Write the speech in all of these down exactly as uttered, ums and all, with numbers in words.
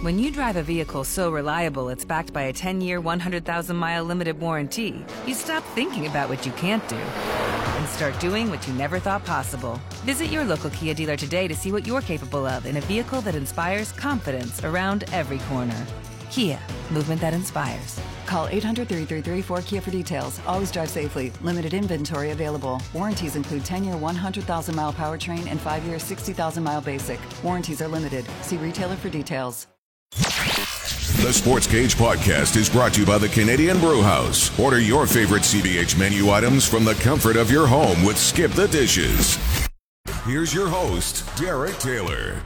When you drive a vehicle so reliable it's backed by a ten-year, one hundred thousand mile limited warranty, you stop thinking about what you can't do and start doing what you never thought possible. Visit your local Kia dealer today to see what you're capable of in a vehicle that inspires confidence around every corner. Kia, movement that inspires. Call eight hundred, three three three, four Kia for details. Always drive safely. Limited inventory available. Warranties include ten-year, one hundred thousand mile powertrain and five-year, sixty thousand mile basic. Warranties are limited. See retailer for details. The Sports Cage podcast is brought to you by the Canadian Brew House. Order your favorite C B H menu items from the comfort of your home with Skip the Dishes. Here's your host, Derek Taylor.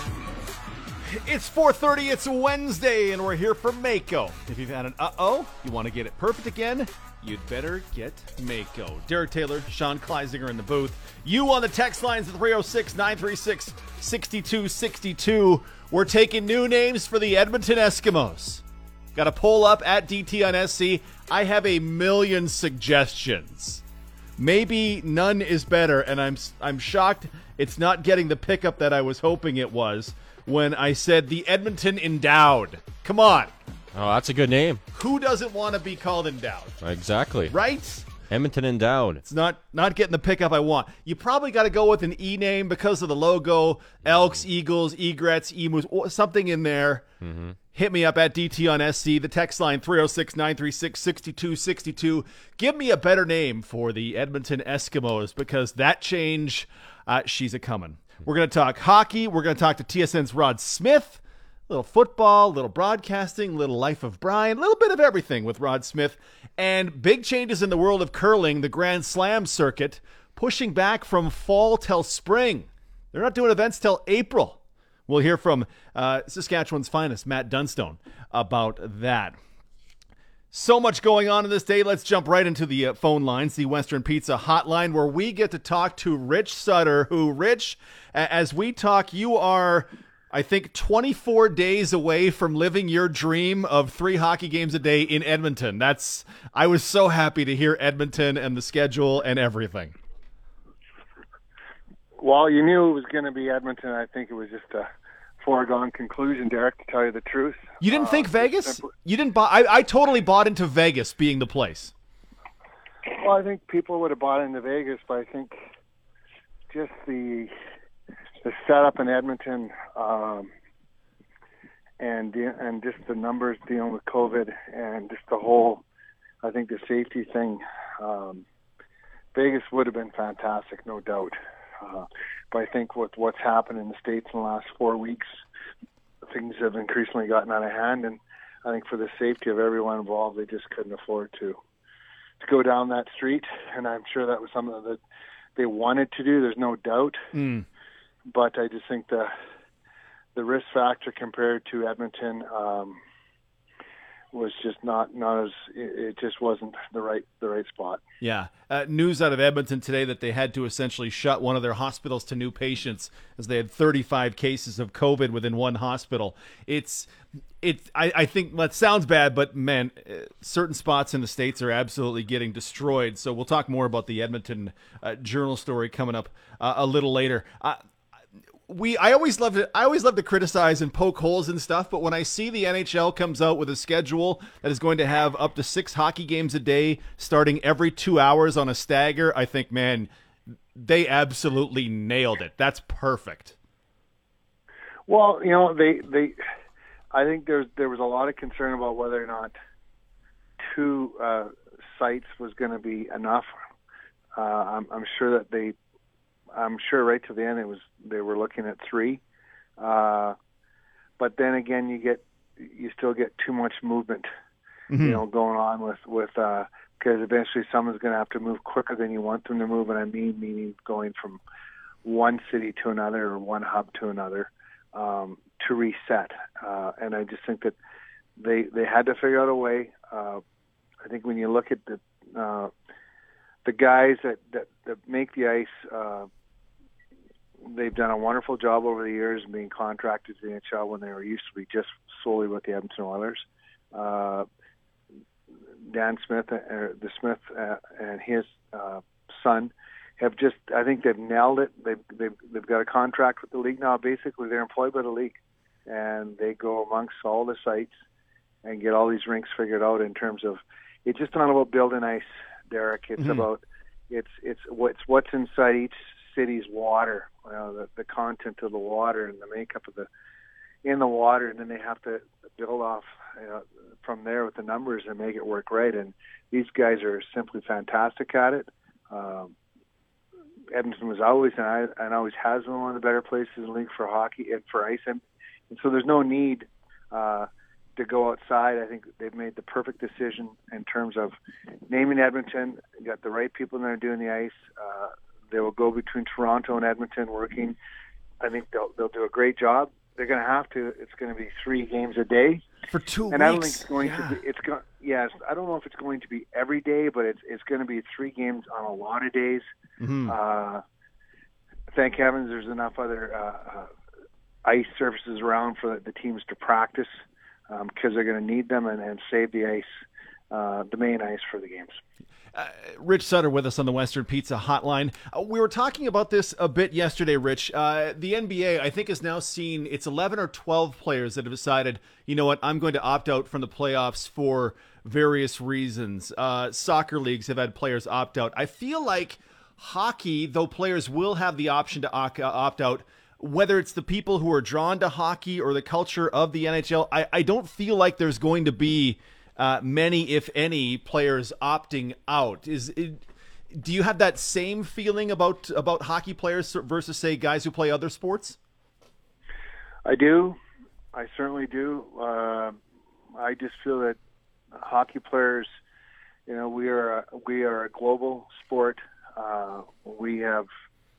It's four thirty, it's Wednesday, and we're here for Mako. If you've had an uh-oh, you want to get it perfect again, you'd better get Mako. Derek Taylor, Sean Kleisinger in the booth. You on the text lines at three oh six, nine three six, six two six two. We're taking new names for the Edmonton Eskimos. Got a poll up at D T on S C. I have a million suggestions. Maybe none is better, and I'm I'm shocked it's not getting the pickup that I was hoping it was when I said the Edmonton Endowed. Come on. Oh, that's a good name. Who doesn't want to be called Endowed? Exactly. Right? Edmonton Endowed. It's not not getting the pickup I want. You probably got to go with an E name because of the logo. Elks, Eagles, Egrets, Emus, something in there. Mm-hmm. Hit me up at D T on S C. The text line three oh six, nine three six, six two six two. Give me a better name for the Edmonton Eskimos because that change, uh, she's a coming. We're going to talk hockey. We're going to talk to T S N's Rod Smith. A little football, a little broadcasting, a little life of Brian, a little bit of everything with Rod Smith. And big changes in the world of curling, the Grand Slam circuit, pushing back from fall till spring. They're not doing events till April. We'll hear from uh, Saskatchewan's finest, Matt Dunstone, about that. So much going on in this day. Let's jump right into the uh, phone lines, the Western Pizza hotline, where we get to talk to Rich Sutter, who, Rich, a- as we talk, you are, I think, twenty-four days away from living your dream of three hockey games a day in Edmonton. That's, I was so happy to hear Edmonton and the schedule and everything. Well, you knew it was going to be Edmonton. I think it was just a foregone conclusion, Derek, to tell you the truth. You didn't think uh, Vegas? You didn't buy? I, I totally bought into Vegas being the place. Well, I think people would have bought into Vegas, but I think just the the setup in Edmonton um, and and just the numbers dealing with COVID and just the whole, I think the safety thing, um, Vegas would have been fantastic, no doubt. Uh, but I think with what's happened in the States in the last four weeks, things have increasingly gotten out of hand, and I think for the safety of everyone involved, they just couldn't afford to to go down that street. And I'm sure that was something that they wanted to do. There's no doubt. Mm. But I just think the the risk factor compared to Edmonton um, was just not not as it, it just wasn't the right the right spot. Yeah, uh, news out of Edmonton today that they had to essentially shut one of their hospitals to new patients as they had thirty-five cases of COVID within one hospital. It's it I, I think that sounds bad, but man, uh, certain spots in the States are absolutely getting destroyed. So we'll talk more about the Edmonton uh, Journal story coming up uh, a little later. Uh, We, I always love to, I always love to criticize and poke holes and stuff, but when I see the N H L comes out with a schedule that is going to have up to six hockey games a day, starting every two hours on a stagger, I think, man, they absolutely nailed it. That's perfect. Well, you know, they, they, I think there's there was a lot of concern about whether or not two uh, sites was going to be enough. Uh, I'm, I'm sure that they. I'm sure right to the end it was they were looking at three, uh, but then again you get you still get too much movement, mm-hmm. you know, going on with with because uh, eventually someone's going to have to move quicker than you want them to move, and I mean meaning going from one city to another or one hub to another um, to reset, uh, and I just think that they they had to figure out a way. Uh, I think when you look at the uh, the guys that, that, that make the ice. Uh, They've done a wonderful job over the years being contracted to the N H L when they were used to be just solely with the Edmonton Oilers. Uh, Dan Smith, uh, the Smith, uh, and his uh, son have just, I think they've nailed it. They've, they've, they've got a contract with the league now. Basically, they're employed by the league. and they go amongst all the sites and get all these rinks figured out in terms of, it's just not about building ice, Derek. It's mm-hmm. about, it's it's what's what's inside each city's water, you know, the, the content of the water and the makeup of the, in the water, and then they have to build off, you know, from there with the numbers and make it work right. And these guys are simply fantastic at it. Um, Edmonton was always, and, I, and always has been one of the better places in the league for hockey and for ice. And, and so there's no need uh, to go outside. I think they've made the perfect decision in terms of naming Edmonton. You got the right people in there doing the ice. Uh, they will go between Toronto and Edmonton working. I think they'll they'll do a great job. They're going to have to. It's going to be three games a day for two and weeks. I don't think it's going yeah. to be. It's going. Yes, I don't know if it's going to be every day, but it's it's going to be three games on a lot of days. Mm-hmm. Uh, thank heavens, there's enough other uh, uh, ice surfaces around for the, the teams to practice because um, they're going to need them and, and save the ice, uh, the main ice for the games. Uh, Rich Sutter with us on the Western Pizza Hotline. Uh, we were talking about this a bit yesterday, Rich. Uh, the N B A, I think, has now seen it's eleven or twelve players that have decided, you know what, I'm going to opt out from the playoffs for various reasons. Uh, soccer leagues have had players opt out. I feel like hockey, though players will have the option to opt out, whether it's the people who are drawn to hockey or the culture of the N H L, I, I don't feel like there's going to be Uh, many, if any, players opting out. Is it, do you have that same feeling about about hockey players versus, say, guys who play other sports? I do. I certainly do. Uh, I just feel that hockey players, you know, we are a, we are a global sport. Uh, we have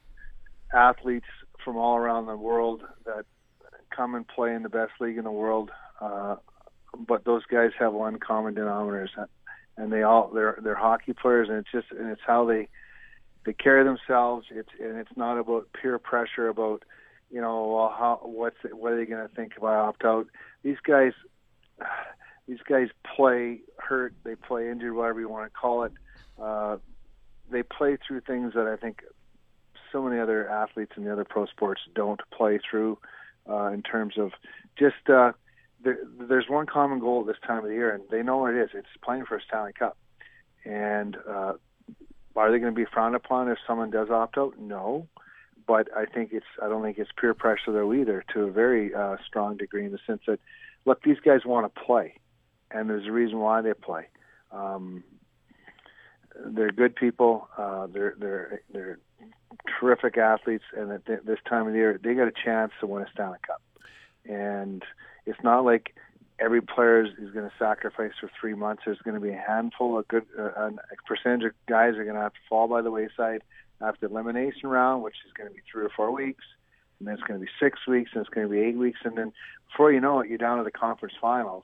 athletes from all around the world that come and play in the best league in the world. Uh, but those guys have one common denominator, and they all they're they're hockey players, and it's just and it's how they they carry themselves. It's and it's not about peer pressure about, you know, well, how what's it, what are they going to think if I opt out? These guys these guys play hurt, they play injured, whatever you want to call it. Uh, they play through things that I think so many other athletes in the other pro sports don't play through uh, in terms of just. Uh, There, there's one common goal at this time of the year, and they know what it is. It's playing for a Stanley Cup. And uh, are they going to be frowned upon if someone does opt out? No. But I think it's. I don't think it's peer pressure though either, to a very uh, strong degree, in the sense that, look, these guys want to play, and there's a reason why they play. Um, they're good people. Uh, they're they're they're terrific athletes, and at this time of the year, they got a chance to win a Stanley Cup. And it's not like every player is going to sacrifice for three months. There's going to be a handful of good, uh, a percentage of guys are going to have to fall by the wayside after the elimination round, which is going to be three or four weeks, and then it's going to be six weeks, and it's going to be eight weeks, and then before you know it, you're down to the conference finals.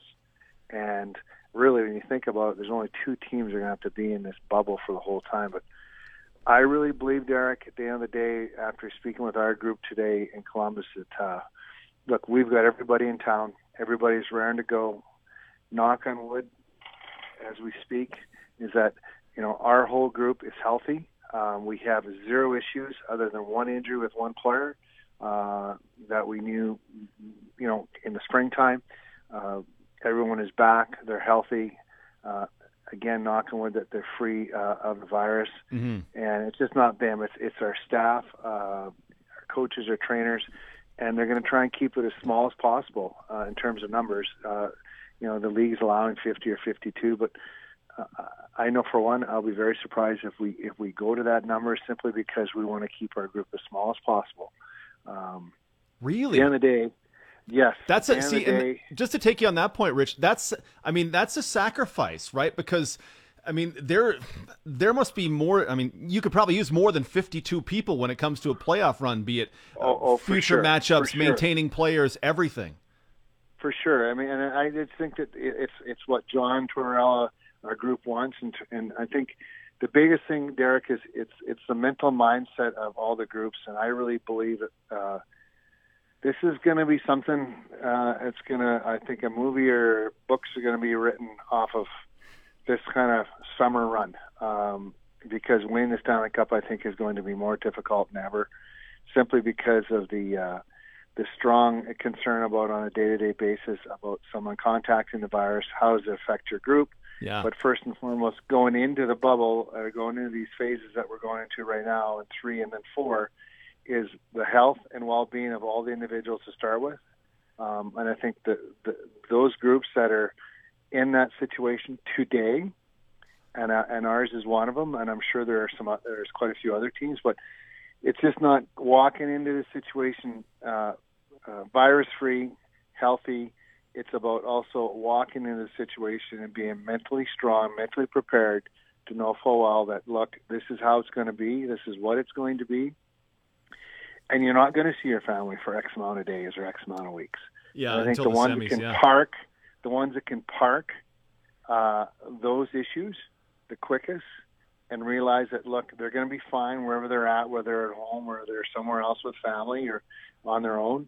And really, when you think about it, there's only two teams that are going to have to be in this bubble for the whole time. But I really believe, Derek, at the end of the day, after speaking with our group today in Columbus, that uh, look, we've got everybody in town. Everybody's raring to go. Knock on wood, as we speak, is that, you know, our whole group is healthy. Um, we have zero issues other than one injury with one player uh, that we knew, you know, in the springtime. Uh, everyone is back. They're healthy. Uh, again, knock on wood, that they're free uh, of the virus. Mm-hmm. And it's just not them. It's, it's our staff, uh, our coaches, our trainers. And they're going to try and keep it as small as possible uh, in terms of numbers. Uh, you know, the league's allowing fifty or fifty-two, but uh, I know for one, I'll be very surprised if we if we go to that number, simply because we want to keep our group as small as possible. Um, really? At the end of the day, yes. That's a, see, day, and just to take you on that point, Rich. That's I mean, that's a sacrifice, right? Because I mean, there there must be more. I mean, you could probably use more than fifty-two people when it comes to a playoff run, be it uh, oh, oh, future sure. matchups, sure. maintaining players, everything. For sure. I mean, and I just think that it's it's what John Tortorella, our group, wants, and and I think the biggest thing, Derek, is it's it's the mental mindset of all the groups, and I really believe that uh, this is going to be something. Uh, it's going to, I think, a movie or books are going to be written off of this kind of summer run, um, because winning the Stanley Cup, I think, is going to be more difficult than ever, simply because of the uh, the strong concern about on a day-to-day basis about someone contacting the virus. How does it affect your group? Yeah. But first and foremost, going into the bubble, or going into these phases that we're going into right now, and three and then four, is the health and well-being of all the individuals to start with. Um, and I think that the, those groups that are in that situation today, and uh, and ours is one of them, and I'm sure there are some there's quite a few other teams, but it's just not walking into the situation uh, uh, virus-free, healthy. It's about also walking into the situation and being mentally strong, mentally prepared to know full well that, look, this is how it's going to be, this is what it's going to be, and you're not going to see your family for X amount of days or X amount of weeks. Yeah, and I think until the the ones semis, that can yeah. park, the ones that can park uh, those issues the quickest and realize that, look, they're going to be fine wherever they're at, whether they're at home or they're somewhere else with family or on their own.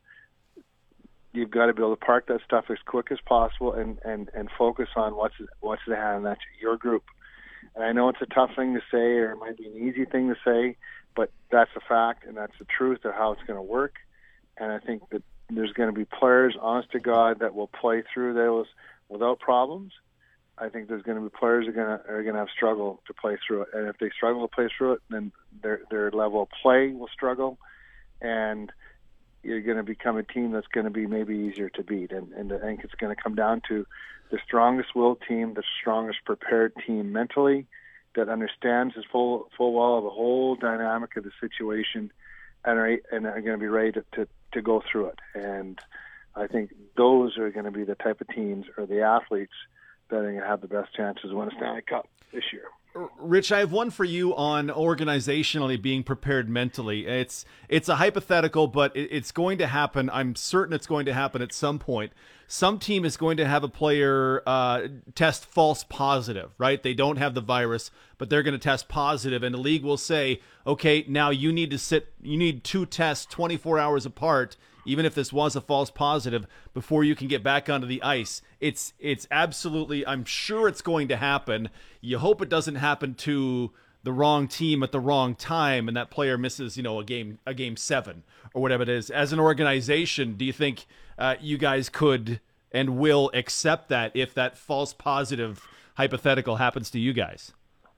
You've got to be able to park that stuff as quick as possible and, and, and focus on what's what's at hand, and that's your group. And I know it's a tough thing to say, or it might be an easy thing to say, but that's a fact, and that's the truth of how it's going to work. And I think that there's going to be players, honest to God, that will play through those without problems. I think there's going to be players that are going to are going to have struggle to play through it, and if they struggle to play through it, then their their level of play will struggle, and you're going to become a team that's going to be maybe easier to beat. And, and I think it's going to come down to the strongest willed team, the strongest prepared team mentally, that understands the full full well of the whole dynamic of the situation, and are and are going to be ready to, to to go through it. And I think those are going to be the type of teams or the athletes that are going to have the best chances to win a Stanley Cup this year. Rich, I have one for you on organizationally being prepared mentally. It's it's a hypothetical, but it, it's going to happen. I'm certain it's going to happen at some point. Some team is going to have a player uh, test false positive, right? They don't have the virus, but they're going to test positive, and the league will say, okay, now you need to sit, you need two tests twenty-four hours apart, even if this was a false positive, before you can get back onto the ice. It's it's absolutely, I'm sure it's going to happen. You hope it doesn't happen to the wrong team at the wrong time and that player misses, you know, a game a game seven or whatever it is. As an organization, do you think uh, you guys could and will accept that if that false positive hypothetical happens to you guys?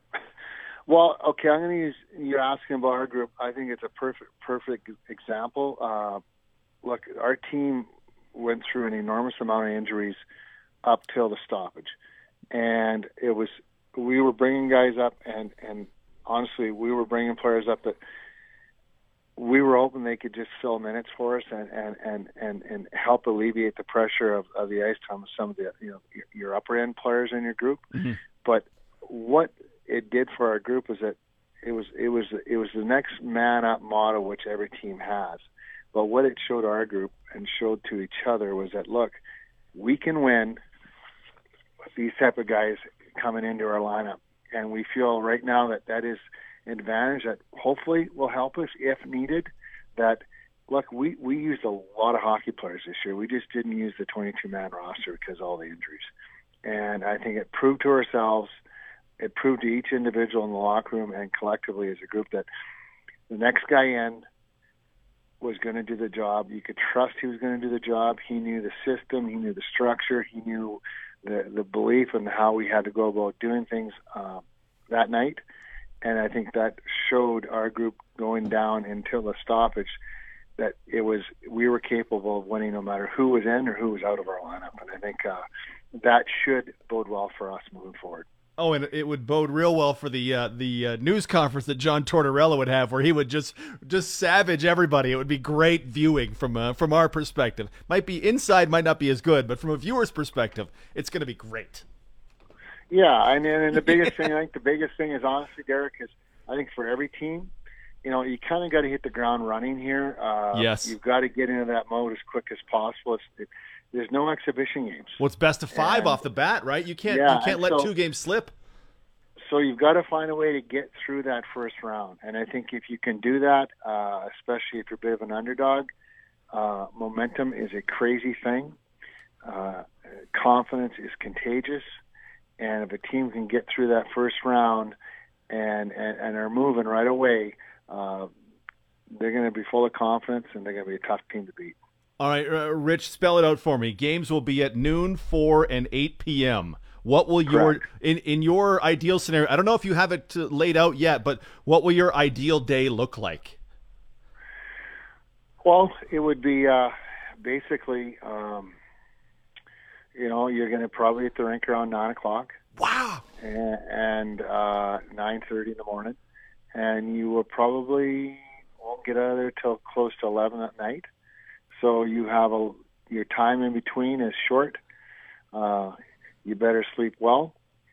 Well, okay, I'm going to use, you're asking about our group. I think it's a perfect perfect example. Uh, look, our team went through an enormous amount of injuries up till the stoppage. And it was, we were bringing guys up, and, and honestly, we were bringing players up that we were hoping they could just fill minutes for us and, and, and, and, and help alleviate the pressure of, of the ice time of some of the, you know, your, your upper end players in your group. Mm-hmm. But what it did for our group was that it was, it was, it was the next man up model, which every team has. But what it showed our group and showed to each other was that, look, we can win with these type of guys coming into our lineup. And we feel right now that that is an advantage that hopefully will help us if needed. That, look, we, we used a lot of hockey players this year. We just didn't use the twenty-two man roster because of all the injuries. And I think it proved to ourselves, it proved to each individual in the locker room and collectively as a group that the next guy in was going to do the job. You could trust he was going to do the job. He knew the system. He knew the structure. He knew the the belief and how we had to go about doing things uh, that night. And I think that showed our group going down until the stoppage that it was we were capable of winning no matter who was in or who was out of our lineup. And I think uh, that should bode well for us moving forward. Oh, and it would bode real well for the uh, the uh, news conference that John Tortorella would have, where he would just just savage everybody. It would be great viewing from uh, from our perspective. Might be inside, might not be as good, but from a viewer's perspective, it's going to be great. Yeah, and and the biggest thing, I think the biggest thing is honestly, Derek, is I think for every team, you know, you kind of got to hit the ground running here. Uh, yes, you've got to get into that mode as quick as possible. It's, it, There's no exhibition games. Well, it's best of five and, off the bat, right? You can't yeah, you can't let so, two games slip. So you've got to find a way to get through that first round. And I think if you can do that, uh, especially if you're a bit of an underdog, uh, momentum is a crazy thing. Uh, confidence is contagious. And if a team can get through that first round and, and, and are moving right away, uh, they're going to be full of confidence and they're going to be a tough team to beat. All right, uh, Rich, spell it out for me. Games will be at noon, four, and eight p.m. What will your Correct. in in your ideal scenario? I don't know if you have it uh, laid out yet, but what will your ideal day look like? Well, it would be uh, basically, um, you know, you're going to probably hit the rink around nine o'clock. Wow. And, and uh, nine thirty in the morning, and you will probably won't get out of there till close to eleven at night. So you have a your time in between is short. Uh, you better sleep well,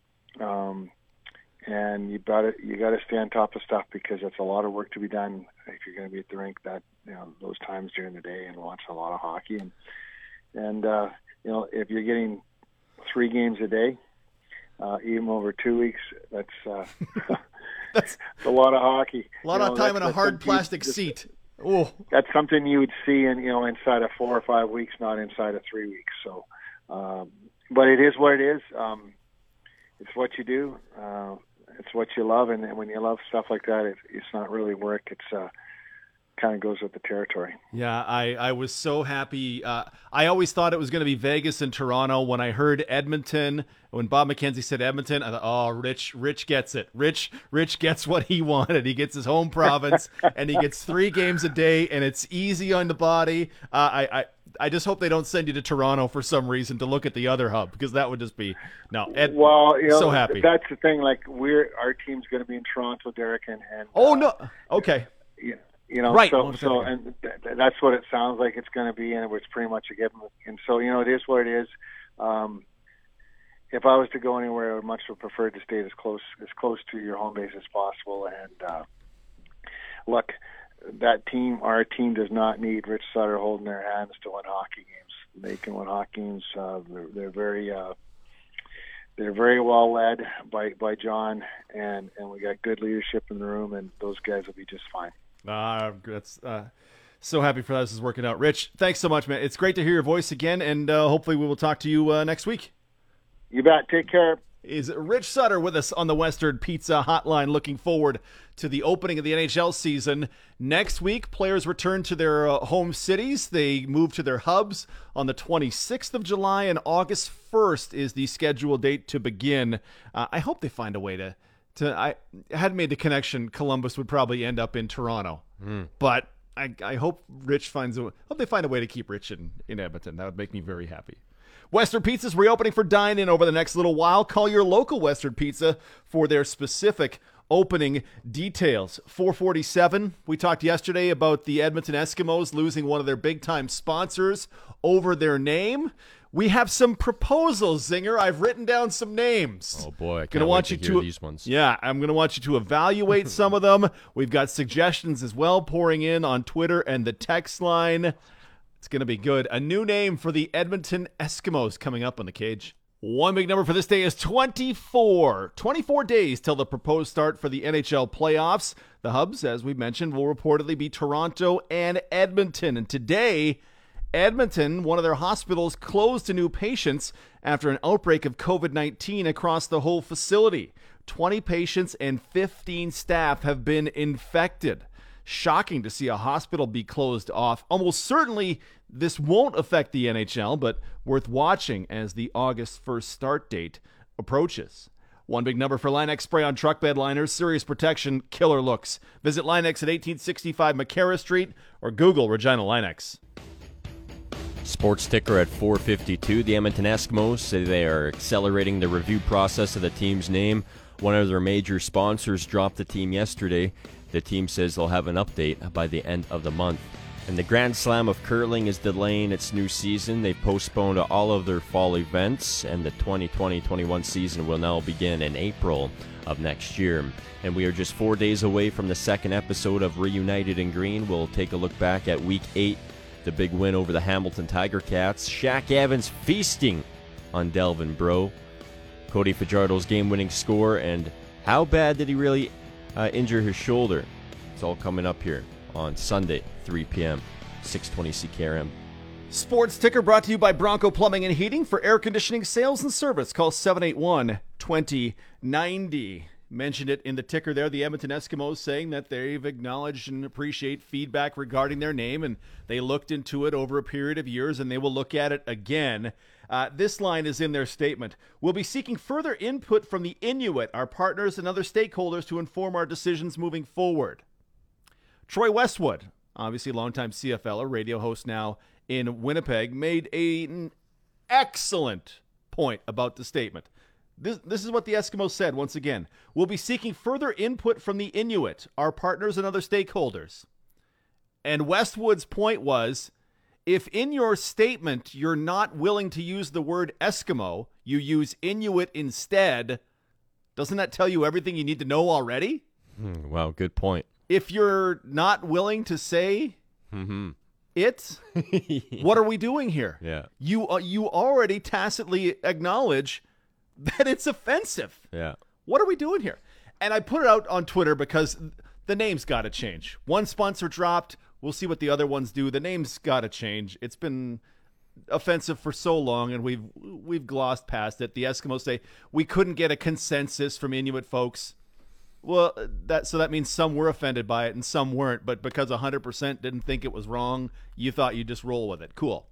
um, and you better you got to stay on top of stuff because it's a lot of work to be done if you're going to be at the rink that you know those times during the day and watch a lot of hockey and and uh, you know if you're getting three games a day, uh, even over two weeks, that's uh, that's a lot of hocky. A lot you of know, time in a hard plastic just, seat. Oh, that's something you would see in you know inside of four or five weeks, not inside of three weeks. So, um, but it is what it is. Um, it's what you do. Uh, it's what you love, and, and when you love stuff like that, it, it's not really work. It's uh, kind of goes with the territory. yeah, I, I was so happy. Uh, I always thought it was going to be Vegas and Toronto. When I heard Edmonton, when Bob McKenzie said Edmonton, I thought, oh, Rich, Rich gets it. Rich, Rich gets what he wanted. He gets his home province, and he gets three games a day, and it's easy on the body. Uh, I, I, I just hope they don't send you to Toronto for some reason to look at the other hub, because that would just be no. Ed, well, you know, so happy. That's the thing. Like we're our team's going to be in Toronto, Derek, and, and oh uh, no, okay. Yeah. You know, right. so so and th- that's what it sounds like it's going to be, and it was pretty much a given. And so, you know, it is what it is. Um, if I was to go anywhere, I would much prefer to stay as close as close to your home base as possible. And uh, look, that team, our team, does not need Rich Sutter holding their hands to win hockey games. They can win hockey games. Uh, they're, they're very uh, they're very well led by by John, and and we got good leadership in the room, and those guys will be just fine. Uh, that's uh, so happy for that. This is working out. Rich, thanks so much, man. It's great to hear your voice again, and uh, hopefully we will talk to you uh, next week. You bet. Take care. Is Rich Sutter with us on the Western Pizza Hotline, looking forward to the opening of the N H L season. Next week, players return to their uh, home cities. They move to their hubs on the twenty-sixth of July, and August first is the scheduled date to begin. Uh, I hope they find a way to To, I hadn't made the connection. Columbus would probably end up in Toronto, mm. but I, I hope Rich finds a hope they find a way to keep Rich in, in Edmonton. That would make me very happy. Western Pizza's reopening for dine-in over the next little while. Call your local Western Pizza for their specific opening details. four forty-seven. We talked yesterday about the Edmonton Eskimos losing one of their big-time sponsors over their name. We have some proposals, Zinger. I've written down some names. Oh boy, I can't gonna wait want to you hear to, these ones. Yeah, I'm going to want you to evaluate some of them. We've got suggestions as well pouring in on Twitter and the text line. It's going to be good. A new name for the Edmonton Eskimos coming up on the Cage. One big number for this day is twenty-four. twenty-four days till the proposed start for the N H L playoffs. The hubs, as we mentioned, will reportedly be Toronto and Edmonton. And today, Edmonton, one of their hospitals, closed to new patients after an outbreak of covid nineteen across the whole facility. twenty patients and fifteen staff have been infected. Shocking to see a hospital be closed off. Almost certainly this won't affect the N H L, but worth watching as the August first start date approaches. One big number for Line-X spray on truck bed liners. Serious protection, killer looks. Visit Line-X at eighteen sixty-five McCarra Street or Google Regina Line-X. Sports ticker at four fifty-two. The Edmonton Eskimos say they are accelerating the review process of the team's name. One of their major sponsors dropped the team yesterday. The team says they'll have an update by the end of the month. And the Grand Slam of Curling is delaying its new season. They've postponed all of their fall events, and the twenty twenty twenty-one season will now begin in April of next year. And we are just four days away from the second episode of Reunited in Green. We'll take a look back at Week eight, the big win over the Hamilton Tiger Cats. Shaq Evans feasting on Delvin Breaux. Cody Fajardo's game-winning score, and how bad did he really uh, injure his shoulder? It's all coming up here on Sunday, three p.m., six twenty C K R M. Sports Ticker brought to you by Bronco Plumbing and Heating. For air conditioning sales and service, call seven eight one, two zero nine zero. mentioned it in the ticker there. The Edmonton Eskimos saying that they've acknowledged and appreciate feedback regarding their name, and they looked into it over a period of years, and they will look at it again. Uh, this line is in their statement. We'll be seeking further input from the Inuit, our partners, and other stakeholders to inform our decisions moving forward. Troy Westwood, obviously longtime C F L, a radio host now in Winnipeg, made a, an excellent point about the statement. This, this is what the Eskimos said once again. We'll be seeking further input from the Inuit, our partners, and other stakeholders. And Westwood's point was, if in your statement you're not willing to use the word Eskimo, you use Inuit instead, doesn't that tell you everything you need to know already? Hmm, wow, good point. If you're not willing to say Mm-hmm. it, what are we doing here? Yeah. You uh, you already tacitly acknowledge that it's offensive. Yeah. What are we doing here? And I put it out on Twitter because the name's got to change. One sponsor dropped. We'll see what the other ones do. The name's got to change. It's been offensive for so long, and we've we've glossed past it. The Eskimos say we couldn't get a consensus from Inuit folks. Well, that so that means some were offended by it and some weren't. But because one hundred percent didn't think it was wrong, you thought you'd just roll with it. Cool.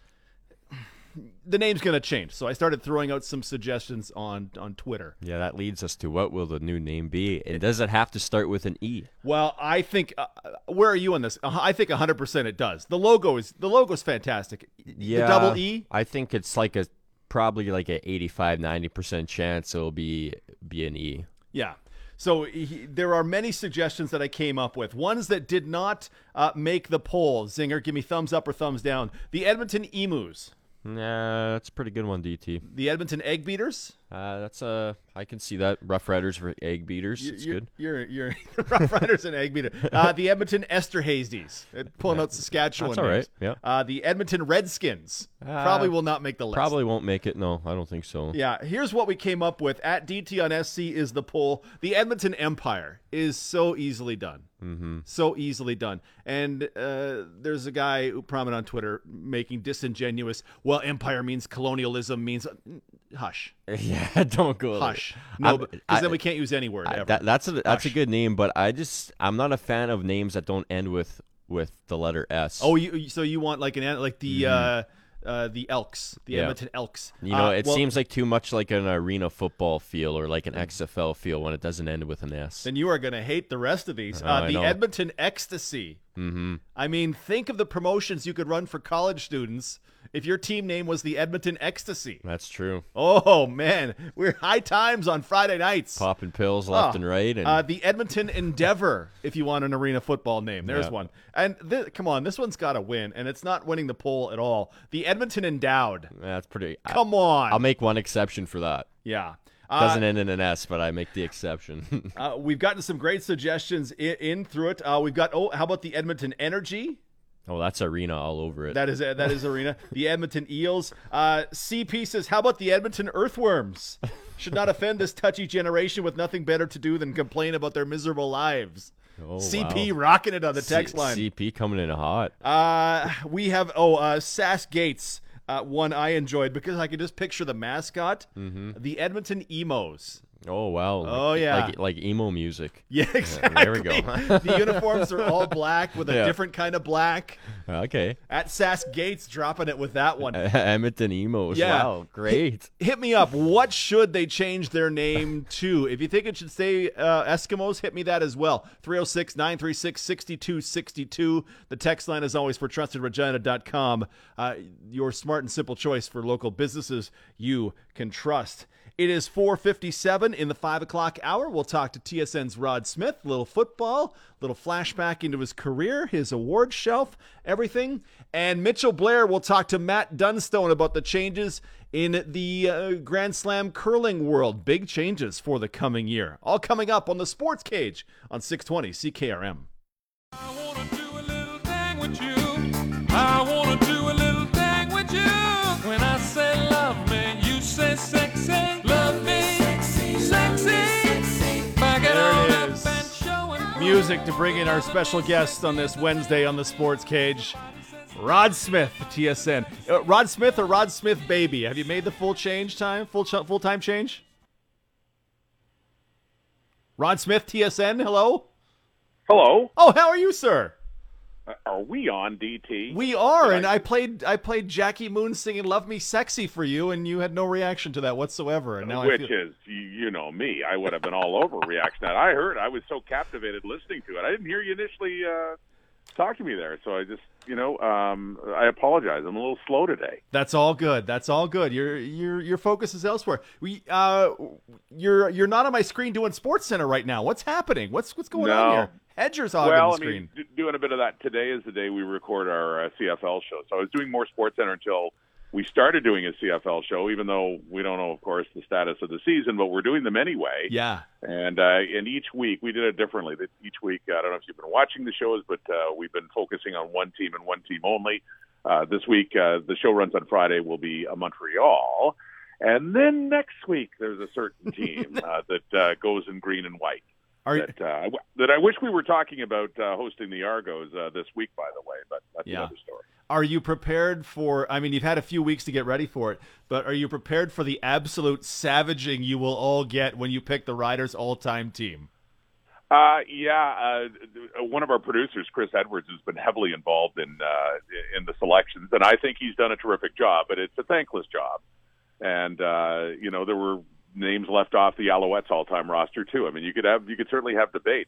The name's going to change. So I started throwing out some suggestions on, on Twitter. Yeah, that leads us to what will the new name be? And does it have to start with an E? Well, I think uh, where are you on this? Uh, I think one hundred percent it does. The logo is the logo's fantastic. Yeah, the double E? I think it's like a probably like a eighty-five, ninety percent chance it'll be be an E. Yeah. So he, there are many suggestions that I came up with. Ones that did not uh, make the poll. Zinger, give me thumbs up or thumbs down. The Edmonton Emus. Nah, that's a pretty good one, D T. The Edmonton Egg Beaters. Uh, that's a, uh, I can see that. Rough Riders for egg beaters. You, It's you're, good. You're you're Rough Riders and Egg Beater. Uh, the Edmonton Esterhazys. Pulling out Saskatchewan That's all right. names. Yeah. Uh, the Edmonton Redskins. Uh, Probably will not make the list. Probably won't make it. No, I don't think so. Yeah, here's what we came up with. At D T on S C is the poll. The Edmonton Empire is so easily done. Mm-hmm. So easily done. And uh, there's a guy who prominent on Twitter making disingenuous, well, empire means colonialism means... Hush. Yeah, don't go there. Hush. No, I'm- because I- then we can't use any word I- ever. that, that's a that's a Hush. good name, but I just I'm not a fan of names that don't end with with the letter S. Oh, you, so you want like an like the... Uh, Uh, the Elks, the Yeah. Edmonton Elks. You know, Uh, it well, seems like too much like an arena football feel or like an X F L feel when it doesn't end with an S. Then you are going to hate the rest of these. Oh, Uh, I the know. Edmonton Ecstasy. Mm-hmm. I mean, think of the promotions you could run for college students if your team name was the Edmonton Ecstasy. That's true. Oh, man. We're high times on Friday nights. Popping pills left Oh, and right. And Uh, the Edmonton Endeavor, if you want an arena football name. There's Yeah. one. And th- come on, this one's got to win, and it's not winning the poll at all. The Edmonton Endowed. that's pretty. Come on. I'll make one exception for that. yeah. Uh, Doesn't end in an S, but I make the exception. uh, we've gotten some great suggestions in, in through it. Uh, we've got, oh, how about the Edmonton Energy? Oh, that's arena all over it. That is that is arena. The Edmonton Eels. Uh, C P says, how about the Edmonton Earthworms? Should not offend this touchy generation with nothing better to do than complain about their miserable lives. Oh, C P wow. rocking it on the C- text line. C P coming in hot. Uh, we have, oh, uh, Sass Gates. Uh, one I enjoyed because I could just picture the mascot, Mm-hmm. the Edmonton Emos. Oh wow. Oh, Like- yeah. Like like emo music. Yeah, exactly. there we go. The uniforms are all black with a Yeah. different kind of black. Okay. At Sass Gates dropping it with that one. Edmonton emos. Yeah. Wow, great. Hit me up. What should they change their name to? If you think it should stay uh, Eskimos, hit me that as well. three oh six, nine three six, six two six two. The text line is always for trusted regina dot com. Uh, your smart and simple choice for local businesses you can trust. It is four fifty-seven in the five o'clock hour. We'll talk to T S N's Rod Smith, little football, little flashback into his career, his award shelf, everything. And Mitchell Blair will talk to Matt Dunstone about the changes in the uh, Grand Slam curling world. Big changes for the coming year. All coming up on the Sports Cage on six twenty C K R M. I wanna do a little thing with you. I wanna do a little thing with you. When I say love me, you say sexy. Love me, sexy, sexy. Back it There all it up is. and show it. Music to bring in our special guest on this Wednesday on the Sports Cage, Rod Smith, T S N. Uh, Rod Smith or Rod Smith Baby? Have you made the full change time, full ch- full time change? Rod Smith, T S N, hello? Hello. Oh, how are you, sir? Uh, are we on D T? We are, Did and I... I played I played Jackie Moon singing Love Me Sexy for you, and you had no reaction to that whatsoever. And now Which I feel... is, you, you know me, I would have been all over reaction to that. I heard, I was so captivated listening to it. I didn't hear you initially uh, talk to me there, so I just, you know, um, I apologize. I'm a little slow today. That's all good. That's all good. Your your your focus is elsewhere. We uh, you're you're not on my screen doing Sports Center right now. What's happening? What's what's going No. on here? Hedger's hogging Well, the I screen. mean, d- doing a bit of that. Today is the day we record our uh, C F L show. So I was doing more Sports Center until we started doing a C F L show, even though we don't know, of course, the status of the season, but we're doing them anyway. Yeah. And uh, and each week, we did it differently. Each week, I don't know if you've been watching the shows, but uh, we've been focusing on one team and one team only. Uh, this week, uh, the show runs on Friday, will be a Montreal. And then next week, there's a certain team uh, that uh, goes in green and white. Are, That, uh, that I wish we were talking about uh, hosting the Argos uh, this week, by the way, but that's Yeah. another story. are you prepared for, I mean, you've had a few weeks to get ready for it, but are you prepared for the absolute savaging you will all get when you pick the Riders' all-time team? Uh, yeah, uh, one of our producers, Chris Edwards, has been heavily involved in uh, in the selections, and I think he's done a terrific job, but it's a thankless job. And, uh, you know, there were names left off the Alouettes all-time roster too. I mean, you could have, you could certainly have debates.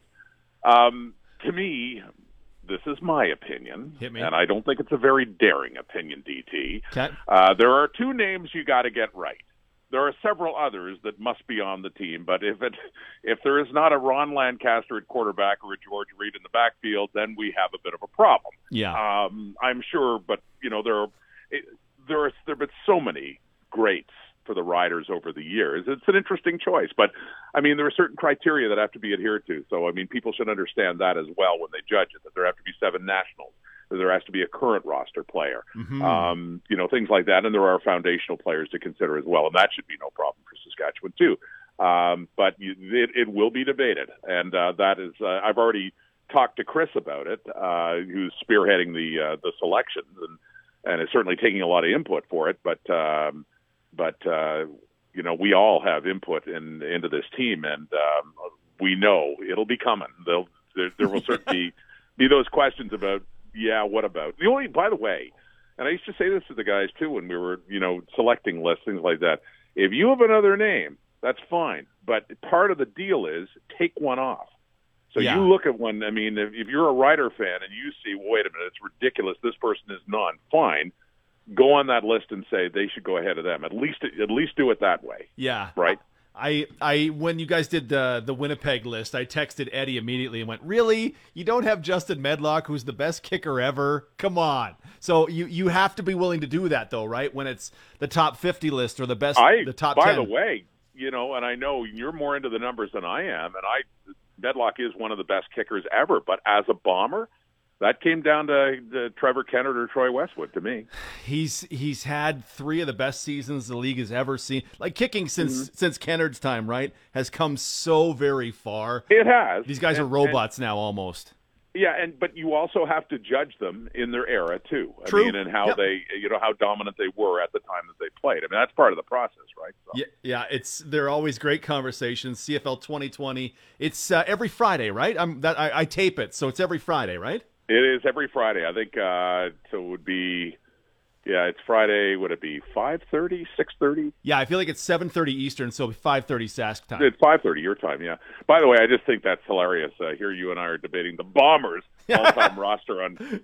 Um, to me, this is my opinion, Hit me. and I don't think it's a very daring opinion, D T. Okay. Uh, there are two names you got to get right. There are several others that must be on the team, but if it if there is not a Ron Lancaster at quarterback or a George Reed in the backfield, then we have a bit of a problem. Yeah. Um, I'm sure, but you know there are it, there are there have been so many greats for the Riders over the years. It's an interesting choice, but I mean, there are certain criteria that have to be adhered to. So, I mean, people should understand that as well when they judge it, that there have to be seven nationals, that there has to be a current roster player, Mm-hmm. um, you know, things like that. And there are foundational players to consider as well. And that should be no problem for Saskatchewan too. Um, but you, it, it will be debated. And uh, that is, uh, I've already talked to Chris about it, uh, who's spearheading the, uh, the selections and, and is certainly taking a lot of input for it. But, um, But, uh, you know, we all have input in, into this team, and um, we know it'll be coming. They'll, there, there will certainly be those questions about, yeah, what about? The only, by the way, and I used to say this to the guys, too, when we were, you know, selecting lists, things like that. If you have another name, that's fine. But part of the deal is take one off. So Yeah. you look at one, I mean, if, if you're a Rider fan and you see, well, wait a minute, it's ridiculous, this person is none, fine. Go on that list and say they should go ahead of them. At least, at least do it that way. Yeah. Right. I, I, when you guys did the the Winnipeg list, I texted Eddie immediately and went, "Really? You don't have Justin Medlock, who's the best kicker ever? Come on!" So you, you have to be willing to do that, though, right? When it's the top fifty list or the best, I, the top by ten. the way, you know, and I know you're more into the numbers than I am, and I Medlock is one of the best kickers ever. But as a bomber, that came down to, to Trevor Kennard or Troy Westwood to me. He's he's had three of the best seasons the league has ever seen. Like kicking since Mm-hmm. since Kennard's time, right? Has come so very far. It has. These guys And- are robots now, almost. And, yeah, and but you also have to judge them in their era too. I True. mean, and how Yep. they, you know, how dominant they were at the time that they played. I mean, that's part of the process, right? So. Yeah, yeah. It's they're always great conversations. C F L twenty twenty. It's uh, every Friday, right? I'm that I, I tape it, so it's every Friday, right? It is every Friday. I think uh, so. It would be, yeah, it's Friday. Would it be five thirty, six thirty? Yeah, I feel like it's seven thirty Eastern, so five thirty Sask time. It's five thirty your time. Yeah. By the way, I just think that's hilarious. Uh, here, you and I are debating the Bombers' all-time roster on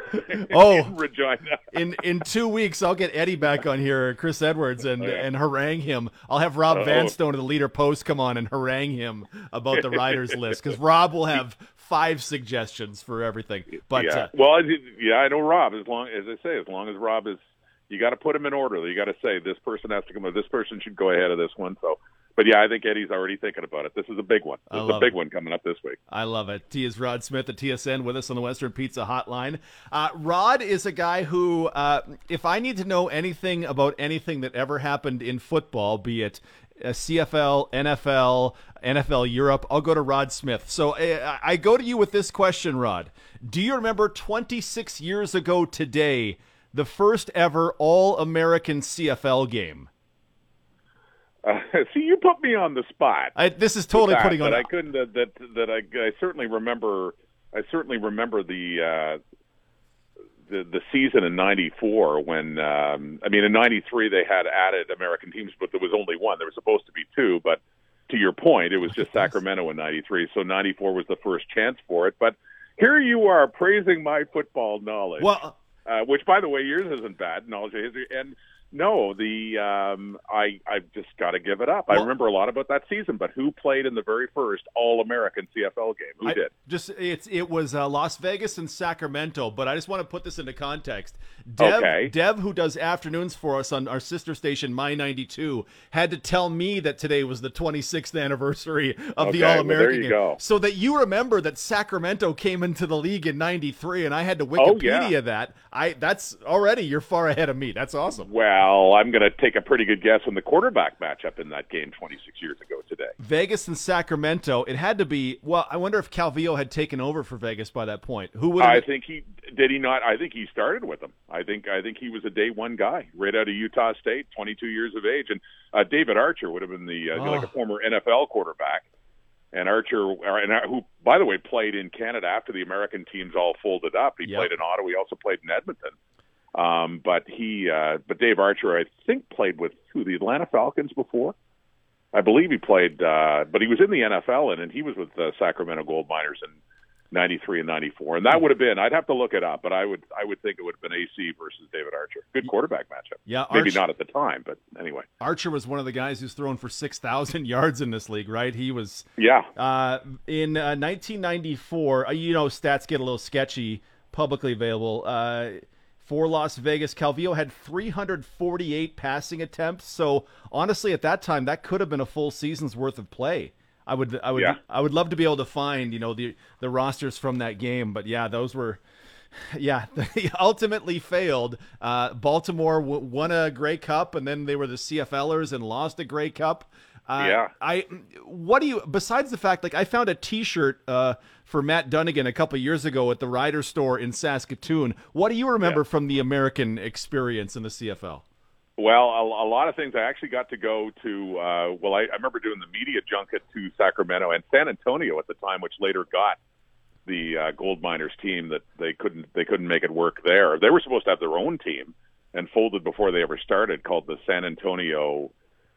Oh. in Regina. In in two weeks, I'll get Eddie back on here, Chris Edwards, and Oh, yeah. and harangue him. I'll have Rob Uh-oh. Vanstone of the Leader Post come on and harangue him about the Riders list, because Rob will have five suggestions for everything. But yeah. uh, well, I- yeah, I know Rob. As long as I say, as long as Rob is, you got to put him in order. You got to say this person has to come. This person should go ahead of this one. So, but yeah, I think Eddie's already thinking about it. This is a big one. I This is a love big it. one coming up this week. I love it. T is Rod Smith at T S N with us on the Western Pizza Hotline. Uh, Rod is a guy who, uh, if I need to know anything about anything that ever happened in football, be it uh, C F L, N F L, N F L Europe, I'll go to Rod Smith. So uh, I go to you with this question, Rod. Do you remember twenty-six years ago today, the first ever All-American C F L game? Uh, see, you put me on the spot. I, this is totally that, putting on. But I couldn't. Uh, that that I, I certainly remember. I certainly remember the uh, the the season in ninety-four when. Um, I mean, in ninety-three they had added American teams, but there was only one. There was supposed to be two, but to your point, it was just Sacramento in ninety-three. So ninety-four was the first chance for it. But here you are praising my football knowledge. Well, uh, which, by the way, yours isn't bad knowledge of history. And no, the um, I I've just got to give it up. Well, I remember a lot about that season, but who played in the very first All-American C F L game? Who I, did? Just it's it was uh, Las Vegas and Sacramento, but I just want to put this into context. Dev, Okay. Dev, who does afternoons for us on our sister station, My ninety-two, had to tell me that today was the twenty-sixth anniversary of Okay, the well, All-American there you game, go. so that you remember that Sacramento came into the league in ninety-three, and I had to Wikipedia Oh, yeah. that. I that's already you're far ahead of me. That's awesome. Well, I'm going to take a pretty good guess on the quarterback matchup in that game twenty-six years ago today. Vegas and Sacramento. It had to be. Well, I wonder if Calvillo had taken over for Vegas by that point. Who would? I think he did. He not. I think he started with them. I think. I think he was a day one guy, right out of Utah State, twenty-two years of age, and uh, David Archer would have been the uh, Oh. like a former N F L quarterback, and Archer, uh, and uh, who, by the way, played in Canada after the American teams all folded up. He Yep. played in Ottawa. He also played in Edmonton. Um, but he, uh, but Dave Archer, I think, played with who, the Atlanta Falcons before. I believe he played, uh, but he was in the N F L, and, and he was with the Sacramento Gold Miners in ninety-three and ninety-four, and that would have been. I'd have to look it up, but I would, I would think it would have been A C versus David Archer. Good quarterback matchup. Yeah, maybe Arch- not at the time, but anyway. Archer was one of the guys who's thrown for six thousand yards in this league, right? He was. Yeah. Uh, in uh, nineteen ninety-four, uh, you know, stats get a little sketchy, publicly available. Uh, for Las Vegas, Calvillo had three hundred forty-eight passing attempts. So honestly, at that time, that could have been a full season's worth of play. I would, I would, Yeah. I would love to be able to find, you know, the the rosters from that game. But yeah, those were. Yeah, they ultimately failed. Uh, Baltimore w- won a Grey Cup, and then they were the CFLers and lost a Grey Cup. Uh, Yeah. I. What do you? Besides the fact, like I found a T-shirt uh, for Matt Dunnigan a couple years ago at the Ryder store in Saskatoon. What do you remember Yeah. from the American experience in the C F L? Well, a, a lot of things. I actually got to go to. Uh, well, I, I remember doing the media junket to Sacramento and San Antonio at the time, which later got the uh, Gold Miners team that they couldn't they couldn't make it work there. They were supposed to have their own team and folded before they ever started, called the San Antonio